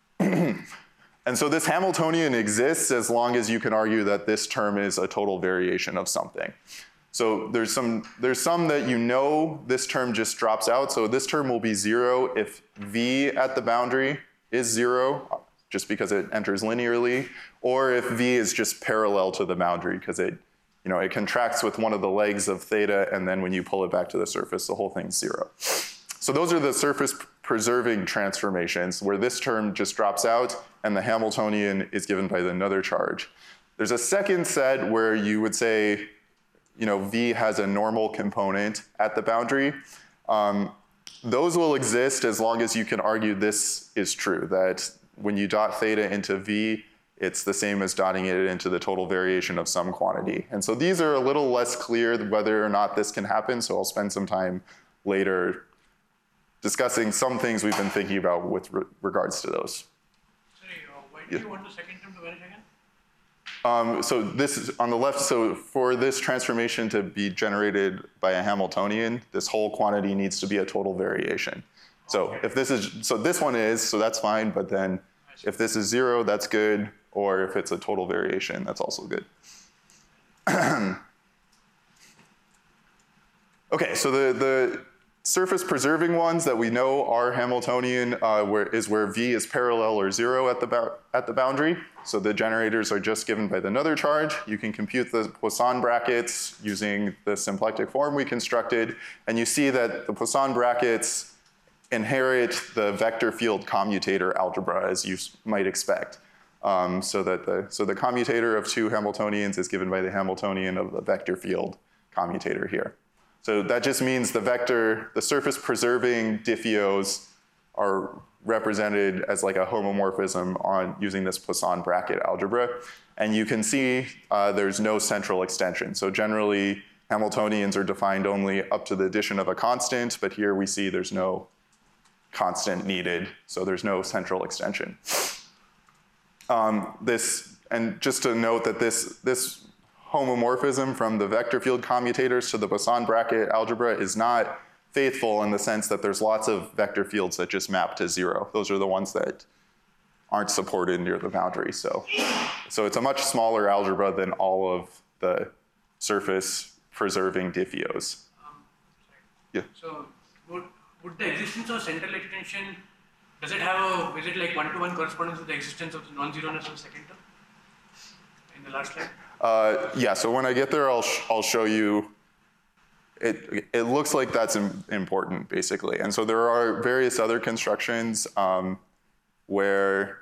And so this Hamiltonian exists as long as you can argue that this term is a total variation of something. So there's some, there's some that you know this term just drops out. So this term will be zero if V at the boundary is zero, just because it enters linearly, or if V is just parallel to the boundary because it, you know, it contracts with one of the legs of theta, and then when you pull it back to the surface, the whole thing's zero. So those are the surface preserving transformations where this term just drops out and the Hamiltonian is given by another charge. There's a second set where you would say, you know, V has a normal component at the boundary. Um, those will exist as long as you can argue this is true, that when you dot theta into V, it's the same as dotting it into the total variation of some quantity. And so these are a little less clear whether or not this can happen, so I'll spend some time later discussing some things we've been thinking about with re regards to those. Sorry, uh, why do yeah. you want the second term to vanish again? Um, so this is on the left, so for this transformation to be generated by a Hamiltonian, this whole quantity needs to be a total variation. So okay. if this is, so this one is, so that's fine, but then if this is zero, that's good, or if it's a total variation, that's also good. Okay, so the, the surface preserving ones that we know are Hamiltonian uh, where, is where V is parallel or zero at the, at the boundary. So the generators are just given by the another charge. You can compute the Poisson brackets using the symplectic form we constructed. And you see that the Poisson brackets inherit the vector field commutator algebra as you might expect. Um, so that the, so the commutator of two Hamiltonians is given by the Hamiltonian of the vector field commutator here. So that just means the vector, the surface preserving diffeos are represented as like a homomorphism on using this Poisson bracket algebra. And you can see uh, there's no central extension. So generally, Hamiltonians are defined only up to the addition of a constant, but here we see there's no constant needed, so there's no central extension. Um, this, and just to note that this, this homomorphism from the vector field commutators to the Poisson bracket algebra is not faithful in the sense that there's lots of vector fields that just map to zero. Those are the ones that aren't supported near the boundary. So, so it's a much smaller algebra than all of the surface preserving diffeos. Um, yeah. So would, would the existence of central extension, does it have a, is it like one-to-one correspondence with the existence of the non-zeroness of the second term in the last slide? Uh, yeah, so when I get there, I'll, sh I'll show you. It, it looks like that's im important, basically. And so there are various other constructions um, where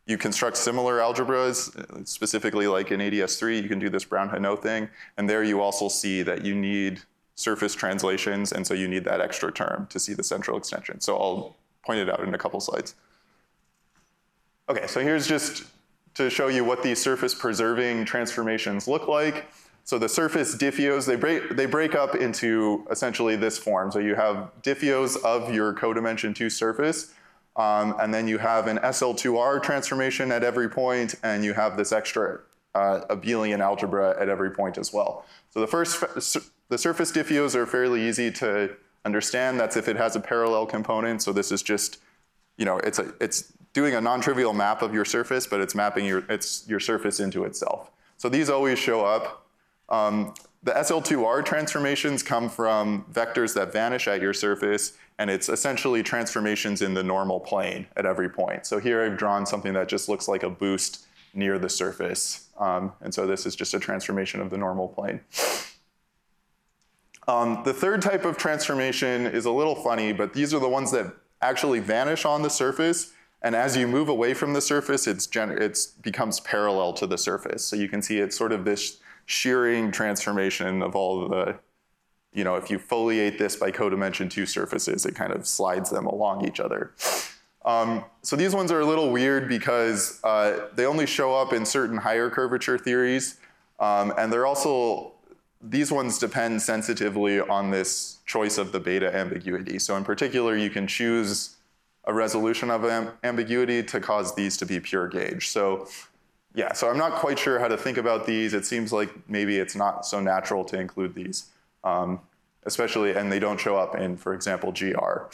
you construct similar algebras, specifically like in A D S three, you can do this Brown-Hanot thing, and there you also see that you need surface translations, and so you need that extra term to see the central extension. So I'll point it out in a couple slides. Okay, so here's just to show you what these surface preserving transformations look like. So the surface diffeos, they break, they break up into essentially this form. So you have diffeos of your codimension two surface, um, and then you have an S L two R transformation at every point, and you have this extra uh, abelian algebra at every point as well. So the first, the surface diffeos are fairly easy to understand. That's if it has a parallel component. So this is just, you know, it's a, it's doing a non-trivial map of your surface, but it's mapping your, it's your surface into itself. So these always show up. Um, the S L two R transformations come from vectors that vanish at your surface, and it's essentially transformations in the normal plane at every point. So here I've drawn something that just looks like a boost near the surface. Um, and so this is just a transformation of the normal plane. Um, the third type of transformation is a little funny, but these are the ones that actually vanish on the surface, and as you move away from the surface, it's it becomes parallel to the surface. So you can see it's sort of this shearing transformation of all of the, you know, if you foliate this by codimension two surfaces, it kind of slides them along each other. Um, so these ones are a little weird because uh, they only show up in certain higher curvature theories, um, and they're also, these ones depend sensitively on this choice of the beta ambiguity. So in particular, you can choose a resolution of am ambiguity to cause these to be pure gauge. So yeah, so I'm not quite sure how to think about these. It seems like maybe it's not so natural to include these, um, especially, and they don't show up in, for example, G R.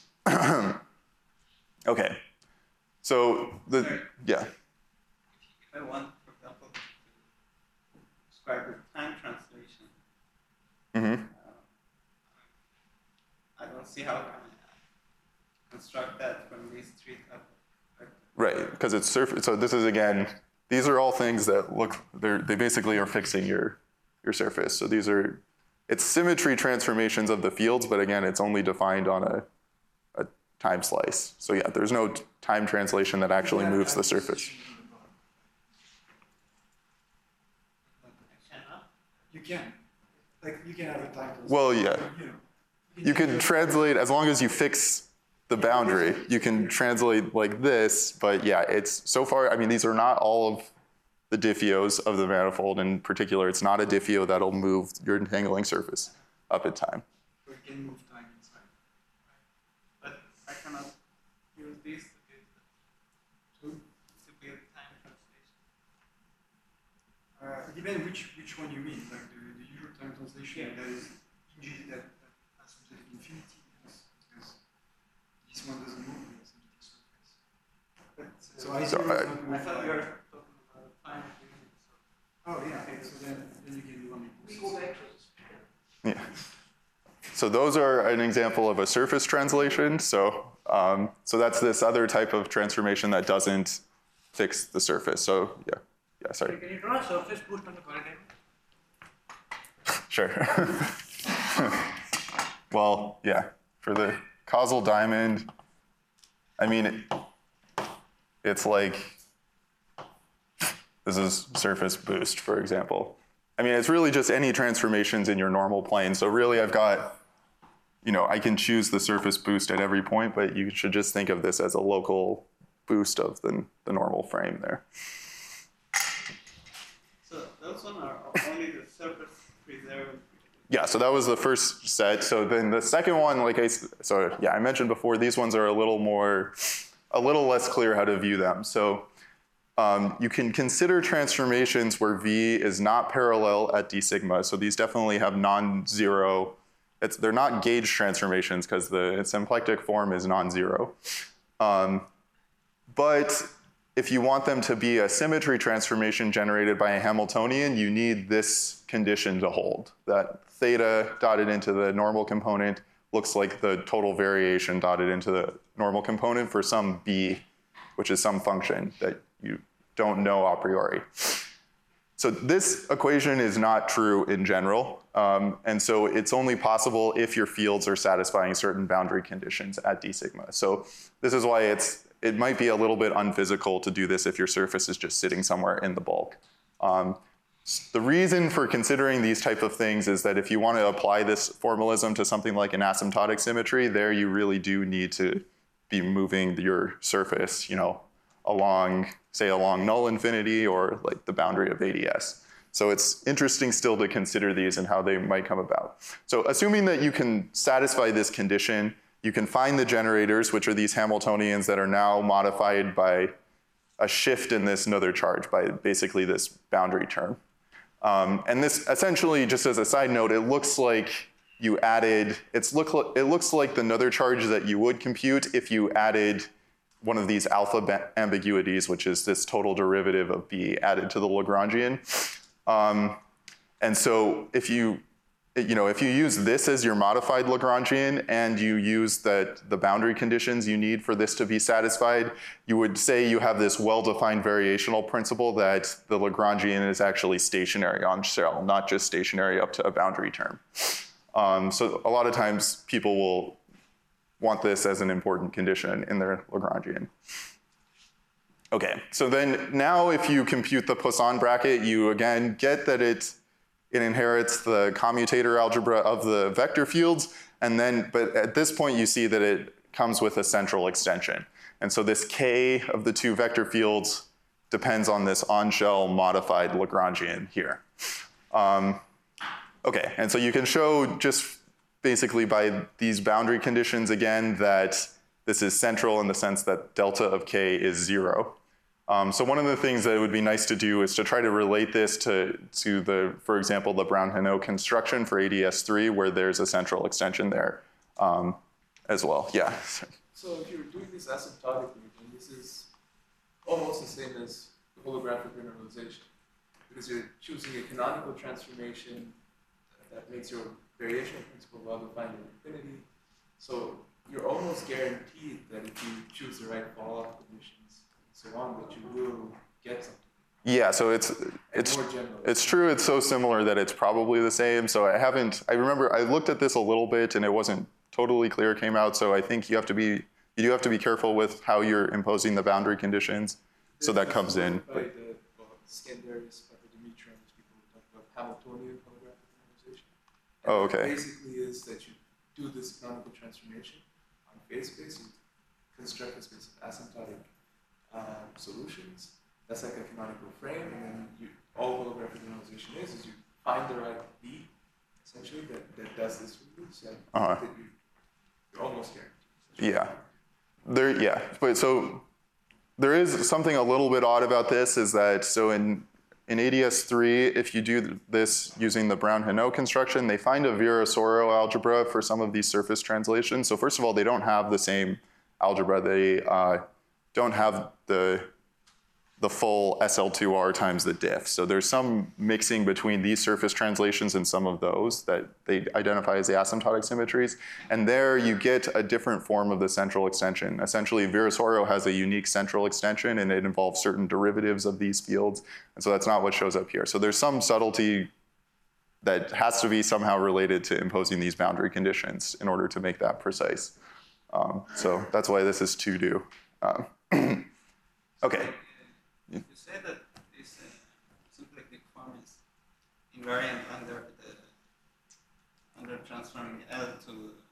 Okay, so the, Sorry. yeah. If I want, for example, to describe the time translation, Mm-hmm. uh, I don't see how can I construct that from these three type of vectors. Right, because it's surface. So this is again, these are all things that look, they're, they basically are fixing your, your surface. So these are, it's symmetry transformations of the fields, but again, it's only defined on a, a time slice. So yeah, there's no time translation that actually moves the surface. I cannot. You can. Like, you can have a time. Well, yeah. You know, You can translate, as long as you fix the boundary, you can translate like this, but yeah, it's so far, I mean, these are not all of the diffeos of the manifold. In particular, it's not a diffeo that'll move your entangling surface up in time. or you can move time inside. But I cannot use this to build, So, to build time translation. uh, it depends which, which one you mean. Like the, the usual time translation Yeah. that is injected that, that has something like infinity. Yes, because this one doesn't move, it has something surface. But, So uh, I So zero I- is not I moved thought by- you were talking about time building, so. Oh yeah, okay, so then, then you can do only We go back to this. Yeah. So those are an example of a surface translation. So, um, so that's this other type of transformation that doesn't fix the surface. So yeah, yeah, sorry. Can you draw a surface boost on the correlative? Sure. Well, yeah, for the causal diamond, I mean, it, it's like, this is surface boost, for example. I mean, it's really just any transformations in your normal plane. So really I've got, you know, I can choose the surface boost at every point, but you should just think of this as a local boost of the, the normal frame there. So those one are only the surface preserved. Yeah, so that was the first set. So then the second one, like I, s- so yeah, I mentioned before, these ones are a little more, a little less clear how to view them. So um, you can consider transformations where V is not parallel at d sigma. So these definitely have non-zero, it's, they're not gauge transformations because the symplectic form is non-zero. Um, but if you want them to be a symmetry transformation generated by a Hamiltonian, you need this condition to hold, that theta dotted into the normal component looks like the total variation dotted into the normal component for some b, which is some function that you don't know a priori. So this equation is not true in general, um, and so it's only possible if your fields are satisfying certain boundary conditions at d sigma. So this is why it's it might be a little bit unphysical to do this if your surface is just sitting somewhere in the bulk. Um, the reason for considering these type of things is that if you want to apply this formalism to something like an asymptotic symmetry, there you really do need to be moving your surface, you know, along, say, along null infinity or like the boundary of A D S. So it's interesting still to consider these and how they might come about. So assuming that you can satisfy this condition, you can find the generators, which are these Hamiltonians that are now modified by a shift in this another charge, by basically this boundary term. Um, and this essentially, just as a side note, it looks like you added, it's look, it looks like the another charge that you would compute if you added one of these alpha ambiguities, which is this total derivative of B added to the Lagrangian. Um, and so if you, you know, if you use this as your modified Lagrangian and you use that the boundary conditions you need for this to be satisfied, you would say you have this well-defined variational principle that the Lagrangian is actually stationary on shell, not just stationary up to a boundary term. Um, so a lot of times people will want this as an important condition in their Lagrangian. Okay, so then now if you compute the Poisson bracket, you again get that it, it inherits the commutator algebra of the vector fields, and then, but at this point you see that it comes with a central extension. And so this K of the two vector fields depends on this on-shell modified Lagrangian here. Um, okay, and so you can show just basically by these boundary conditions again that this is central in the sense that delta of K is zero. Um, so one of the things that would be nice to do is to try to relate this to, to the, for example, the Brown-Hanot construction for A D S three, where there's a central extension there um, as well. Yeah. So if you're doing this asymptotically, then this is almost the same as the holographic generalization, because you're choosing a canonical transformation that makes your variational principle well-defined in infinity. So you're almost guaranteed that if you choose the right falloff conditions, so on, that you will get something. Yeah, so it's it's it's true. It's so similar that it's probably the same. So I haven't. I remember I looked at this a little bit and it wasn't totally clear. It came out. So I think you have to be you do have to be careful with how you're imposing the boundary conditions. So that comes in. By the well, Skandarius Papadimitrian, people talk about Hamiltonian holographic generalization. Oh, okay. Basically, is that you do this canonical transformation on phase space. You construct a space of asymptotic Uh, solutions. That's like a canonical frame, and then you, all holographic generalization is is you find the right B, essentially, that, that does this for you. So uh-huh. that you, you're almost guaranteed. Yeah, there. Yeah, but so there is something a little bit odd about this is that so in in A D S three, if you do this using the Brown-Hanot construction, they find a Virasoro algebra for some of these surface translations. So first of all, they don't have the same algebra. They uh, don't have the, the full S L two R times the diff. So there's some mixing between these surface translations and some of those that they identify as the asymptotic symmetries. And there you get a different form of the central extension. Essentially, Virasoro has a unique central extension and it involves certain derivatives of these fields. And so that's not what shows up here. So there's some subtlety that has to be somehow related to imposing these boundary conditions in order to make that precise. Um, so that's why this is two do. Um, okay. You say that this uh, symplectic form is invariant under the under transforming L to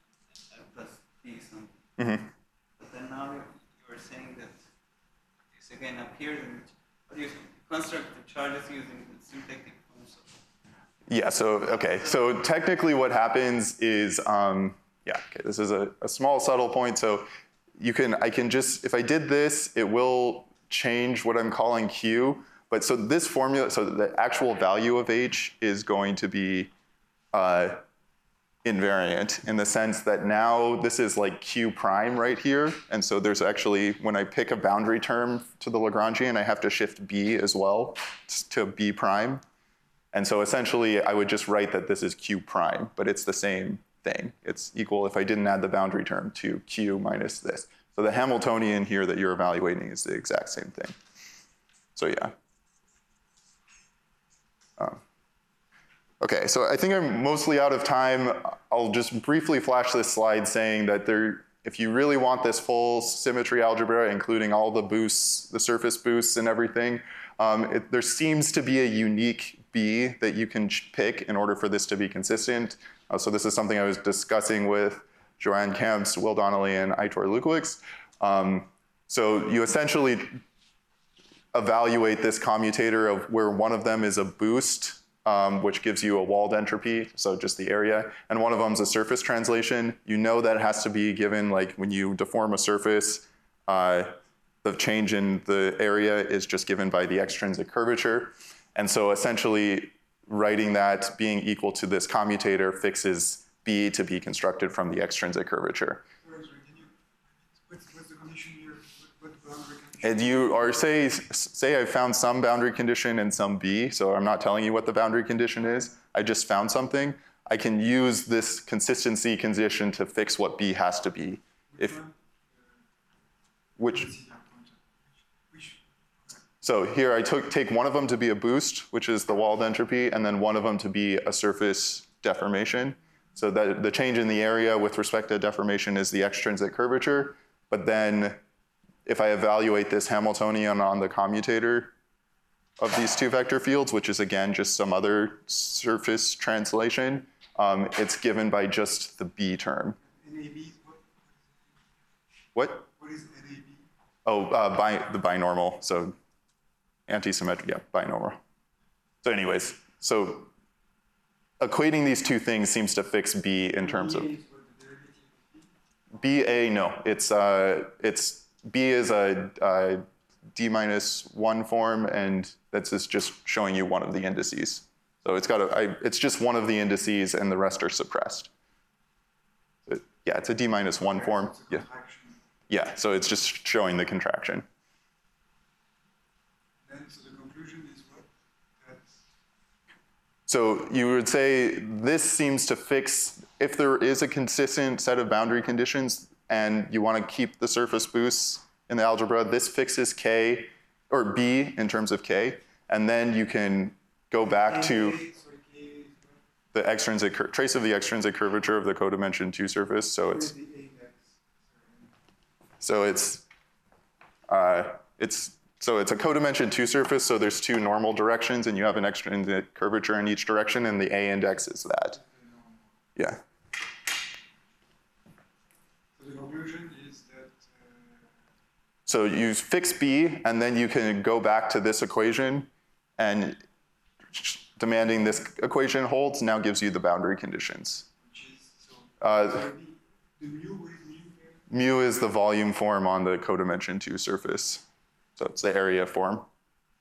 L plus B something. Mm-hmm. But then now you, you were saying that this again appears in how do you construct the charges using the symplectic forms of. Yeah. So okay. So technically, what happens is um, yeah. Okay. This is a, a small subtle point. So. You can, I can just, if I did this, it will change what I'm calling Q. But so this formula, so the actual value of H is going to be uh, invariant in the sense that now this is like Q prime right here. And so there's actually, when I pick a boundary term to the Lagrangian, I have to shift B as well to B prime. And so essentially, I would just write that this is Q prime, but it's the same thing. It's equal if I didn't add the boundary term to Q minus this. So the Hamiltonian here that you're evaluating is the exact same thing. So yeah. Um, okay, so I think I'm mostly out of time. I'll just briefly flash this slide saying that there If you really want this full symmetry algebra, including all the boosts, the surface boosts and everything, um, it, there seems to be a unique B that you can pick in order for this to be consistent. Uh, so this is something I was discussing with Joanne Kemps, Will Donnelly, and Aitor Lukowicz. Um, so you essentially evaluate this commutator of where one of them is a boost, um, which gives you a walled entropy, so just the area, and one of them is a surface translation. You know that it has to be given, like when you deform a surface, uh, the change in the area is just given by the extrinsic curvature. And so essentially writing that being equal to this commutator fixes B to be constructed from the extrinsic curvature. Sorry, sorry, can you, what's, what's the condition here? What, what boundary condition? And you are say, say I found some boundary condition and some B, so I'm not telling you what the boundary condition is. I just found something. I can use this consistency condition to fix what B has to be. Which If, one? which, Let's see that pointer. Which, so here I took, take one of them to be a boost, which is the walled entropy, and then one of them to be a surface deformation. So that the change in the area with respect to deformation is the extrinsic curvature, but then if I evaluate this Hamiltonian on the commutator of these two vector fields, which is again just some other surface translation, um, it's given by just the B term. N A B, what, What? what is N A B? Oh, uh, bi the binormal, so anti-symmetric, yeah, binormal. So anyways, so equating these two things seems to fix B in terms of, B is what the derivative of B? B A, no, it's, uh, it's, B is a, a D minus one form, and that's just just showing you one of the indices. So it's got a, I, it's just one of the indices and the rest are suppressed. So it, yeah, it's a D minus one form, It's a yeah. contraction. Yeah, so it's just showing the contraction. Then, so the conclusion is what? That So you would say this seems to fix, if there is a consistent set of boundary conditions and you want to keep the surface boosts in the algebra, this fixes K, or B in terms of K, and then you can go back to K, sorry, K is what? the extrinsic, cur- trace of the extrinsic curvature of the codimension two surface, so What it's, is the index? Sorry. so it's, uh, it's, so it's a codimension two surface, so there's two normal directions, and you have an extrinsic curvature in each direction, and the A index is that. Yeah. So the conclusion is that uh, So you fix B, and then you can go back to this equation, and demanding this equation holds now gives you the boundary conditions. which is so. Uh, sorry, the mu, what is mu here? Mu is the volume form on the codimension two surface. So it's the area form. Okay.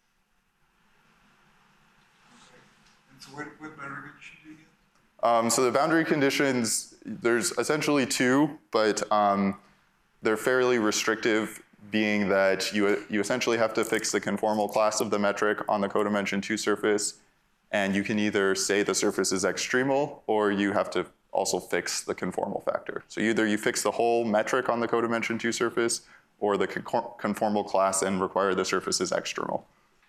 And so what, what boundary condition do you get? Um, so the boundary conditions, there's essentially two, but um, they're fairly restrictive, being that you, you essentially have to fix the conformal class of the metric on the codimension two surface, and you can either say the surface is extremal, or you have to also fix the conformal factor. So either you fix the whole metric on the codimension two surface, or the con- conformal class and require the surface is extremal.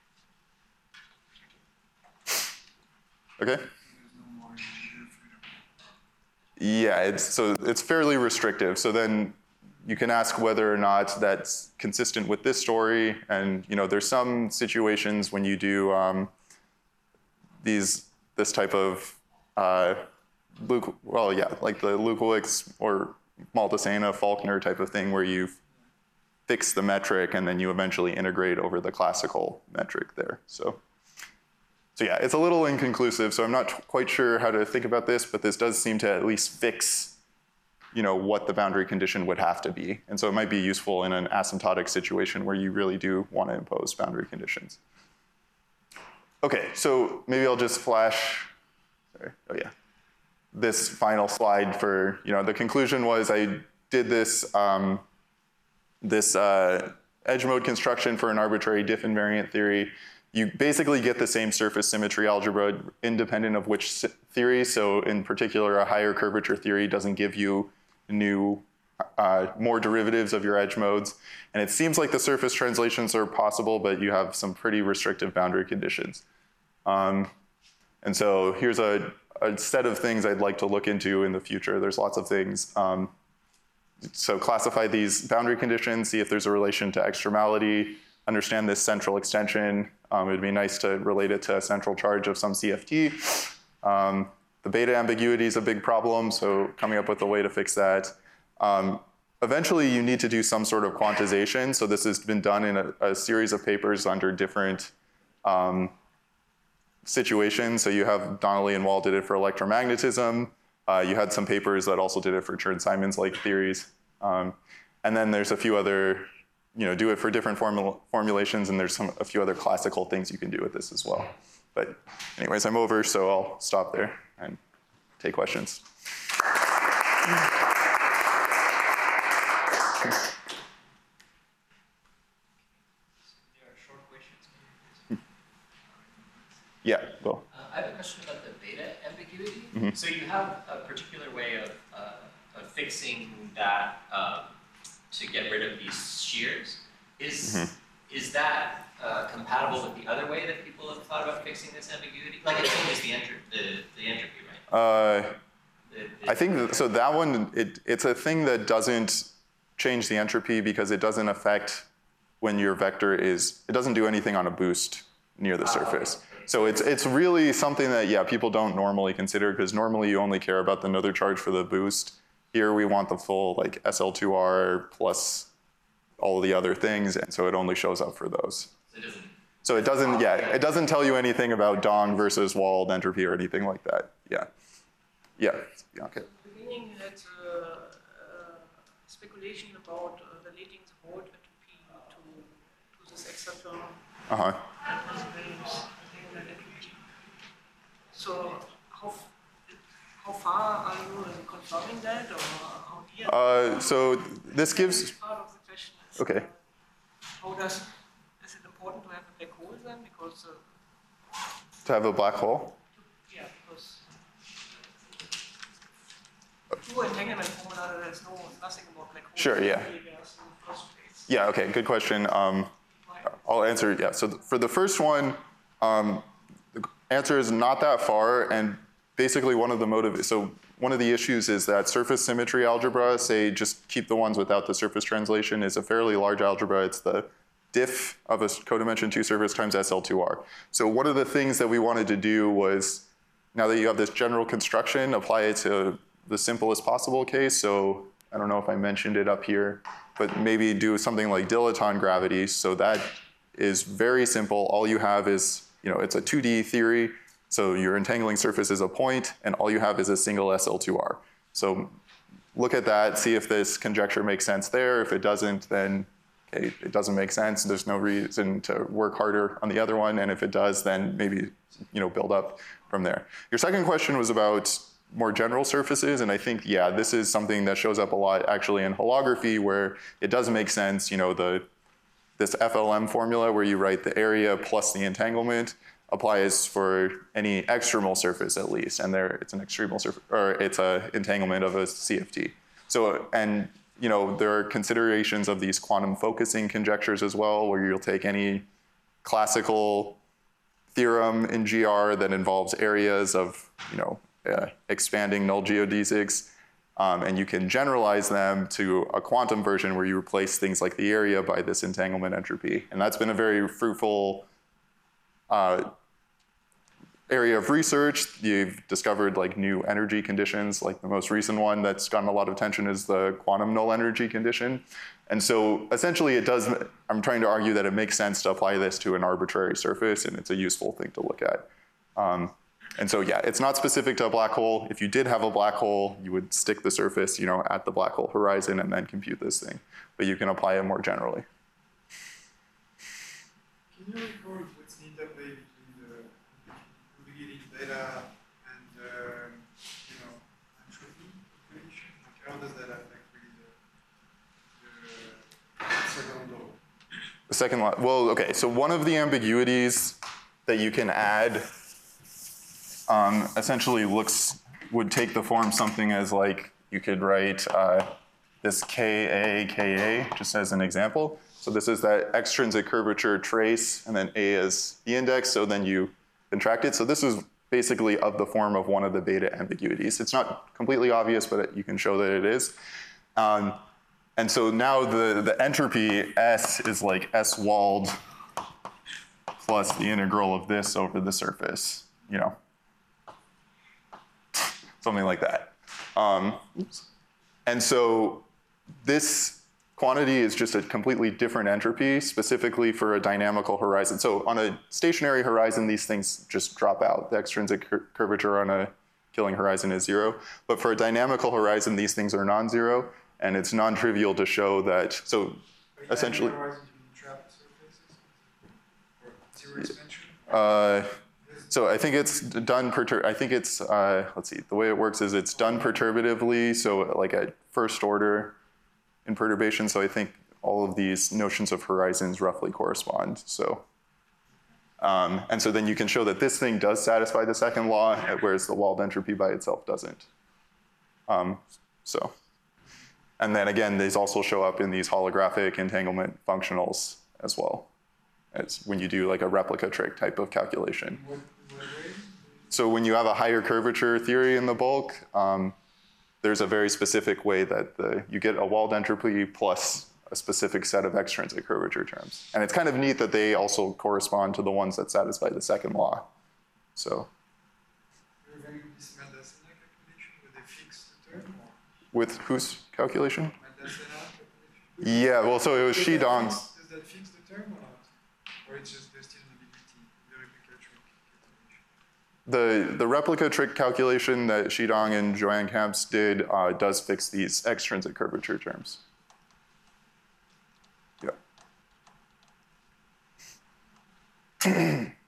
Okay? There's no more integer freedom. Yeah, it's, so it's fairly restrictive. So then you can ask whether or not that's consistent with this story. And you know, there's some situations when you do um, these this type of uh, Luke, well, yeah, like the Lukowicz or Maldacena, Faulkner type of thing, where you fix the metric and then you eventually integrate over the classical metric there. So. So yeah, it's a little inconclusive, so I'm not t- quite sure how to think about this, but this does seem to at least fix, you know, what the boundary condition would have to be. And so it might be useful in an asymptotic situation where you really do want to impose boundary conditions. Okay, so maybe I'll just flash, sorry, oh yeah, this final slide for, you know, the conclusion was I did this, um, this uh, edge mode construction for an arbitrary diff invariant theory. You basically get the same surface symmetry algebra independent of which theory. So in particular, a higher curvature theory doesn't give you new, uh, more derivatives of your edge modes. And it seems like the surface translations are possible, but you have some pretty restrictive boundary conditions. Um, and so here's a, a set of things I'd like to look into in the future. There's lots of things. Um, so classify these boundary conditions, see if there's a relation to extremality, understand this central extension. Um, it'd be nice to relate it to a central charge of some C F T. Um, the beta ambiguity is a big problem, so coming up with a way to fix that. Um, eventually, you need to do some sort of quantization. So this has been done in a, a series of papers under different um, situations. So you have Donnelly and Wall did it for electromagnetism. Uh, you had some papers that also did it for Chern-Simons-like theories. Um, and then there's a few other, you know, do it for different formula, formulations, and there's some, a few other classical things you can do with this as well. But anyways, I'm over, so I'll stop there and take questions. Yeah, go. Uh, I have a question about the beta ambiguity. Mm-hmm. So you have a particular way of, uh, of fixing that um, to get rid of these shears. Is, mm-hmm. is that uh, compatible with the other way that people have thought about fixing this ambiguity? Like it changes the, entry, the, the entropy, right? Uh, the, the, I think, that, so that one, it, it's a thing that doesn't change the entropy because it doesn't affect when your vector is, it doesn't do anything on a boost near the surface. Okay. So it's it's really something that, yeah, people don't normally consider because normally you only care about the nether charge for the boost. Here we want the full like S L two R plus all the other things, and so it only shows up for those. So it doesn't, so it doesn't, yeah, it doesn't tell you anything about Dong versus Wald entropy or anything like that. Yeah. Yeah, okay. At the beginning you had uh, uh, speculation about uh, relating the whole entropy to, to this extra term. Uh-huh. So how, how far are you in confirming that, or how dear? Uh, so this gives. Part of the question is, okay. Uh, how does is it important to have a black hole then? Because uh, to have a black hole. Yeah, because through entanglement formula there's no nothing about black holes. Sure. Yeah. Yeah. Okay. Good question. Um, I'll answer. Yeah. So th for the first one. Um, The answer is not that far, and basically one of the motive. So one of the issues is that surface symmetry algebra, say just keep the ones without the surface translation, is a fairly large algebra. It's the diff of a codimension two surface times S L two R. So one of the things that we wanted to do was, now that you have this general construction, apply it to the simplest possible case. So I don't know if I mentioned it up here, but maybe do something like dilaton gravity. So that is very simple. All you have is, you know, it's a two D theory, so your entangling surface is a point, and all you have is a single S L two R. So look at that, see if this conjecture makes sense there. If it doesn't, then okay, it doesn't make sense. There's no reason to work harder on the other one, and if it does, then maybe, you know, build up from there. Your second question was about more general surfaces, and I think, yeah, this is something that shows up a lot actually in holography, where it does make sense, you know, the this F L M formula where you write the area plus the entanglement applies for any extremal surface at least, and there it's an extremal surface, or it's a entanglement of a C F T. So, and you know, there are considerations of these quantum focusing conjectures as well, where you'll take any classical theorem in G R that involves areas of, you know, uh, expanding null geodesics, Um, and you can generalize them to a quantum version where you replace things like the area by this entanglement entropy. And that's been a very fruitful uh, area of research. You've discovered like new energy conditions, like the most recent one that's gotten a lot of attention is the quantum null energy condition. And so essentially it does, I'm trying to argue that it makes sense to apply this to an arbitrary surface, and it's a useful thing to look at. Um, And so, yeah, it's not specific to a black hole. If you did have a black hole, you would stick the surface, you know, at the black hole horizon and then compute this thing. But you can apply it more generally. Can you record what's the interplay between the ambiguity beta and um, you know, entropy calculation? Like, how does that affect really the, the second law? The second law. Well, okay. So one of the ambiguities that you can add. Um, essentially looks, would take the form something as like, you could write uh, this K A, K A, just as an example. So this is that extrinsic curvature trace, and then A is the index, so then you contract it. So this is basically of the form of one of the beta ambiguities. It's not completely obvious, but you can show that it is. Um, and so now the, the entropy S is like S walled plus the integral of this over the surface, you know, something like that. Um, oops. And so this quantity is just a completely different entropy, specifically for a dynamical horizon. So on a stationary horizon, these things just drop out. The extrinsic cur curvature on a killing horizon is zero. But for a dynamical horizon, these things are non-zero, and it's non-trivial to show that, so essentially, Horizon, you mean trapped surfaces? Or zero expansion? uh, so I think it's done, pertur I think it's, uh, let's see, the way it works is it's done perturbatively, so like at first order in perturbation, so I think all of these notions of horizons roughly correspond, so. Um, and so then you can show that this thing does satisfy the second law, whereas the walled entropy by itself doesn't. Um, so, and then again, these also show up in these holographic entanglement functionals as well. It's when you do like a replica trick type of calculation. What, what way? So when you have a higher curvature theory in the bulk, um, there's a very specific way that the, you get a walled entropy plus a specific set of extrinsic curvature terms. And it's kind of neat that they also correspond to the ones that satisfy the second law. So You're referring to this Mendelssohn calculation where they fix the term? Or with whose calculation? Mendelssohn calculation? Yeah, well, so it was Does that Shidong's. fix- Does that fix the term or not? Or it's just there's still an ability, the replica trick calculation? The, the replica trick calculation that Shidong and Joanne Camps did uh, does fix these extrinsic curvature terms. Yeah.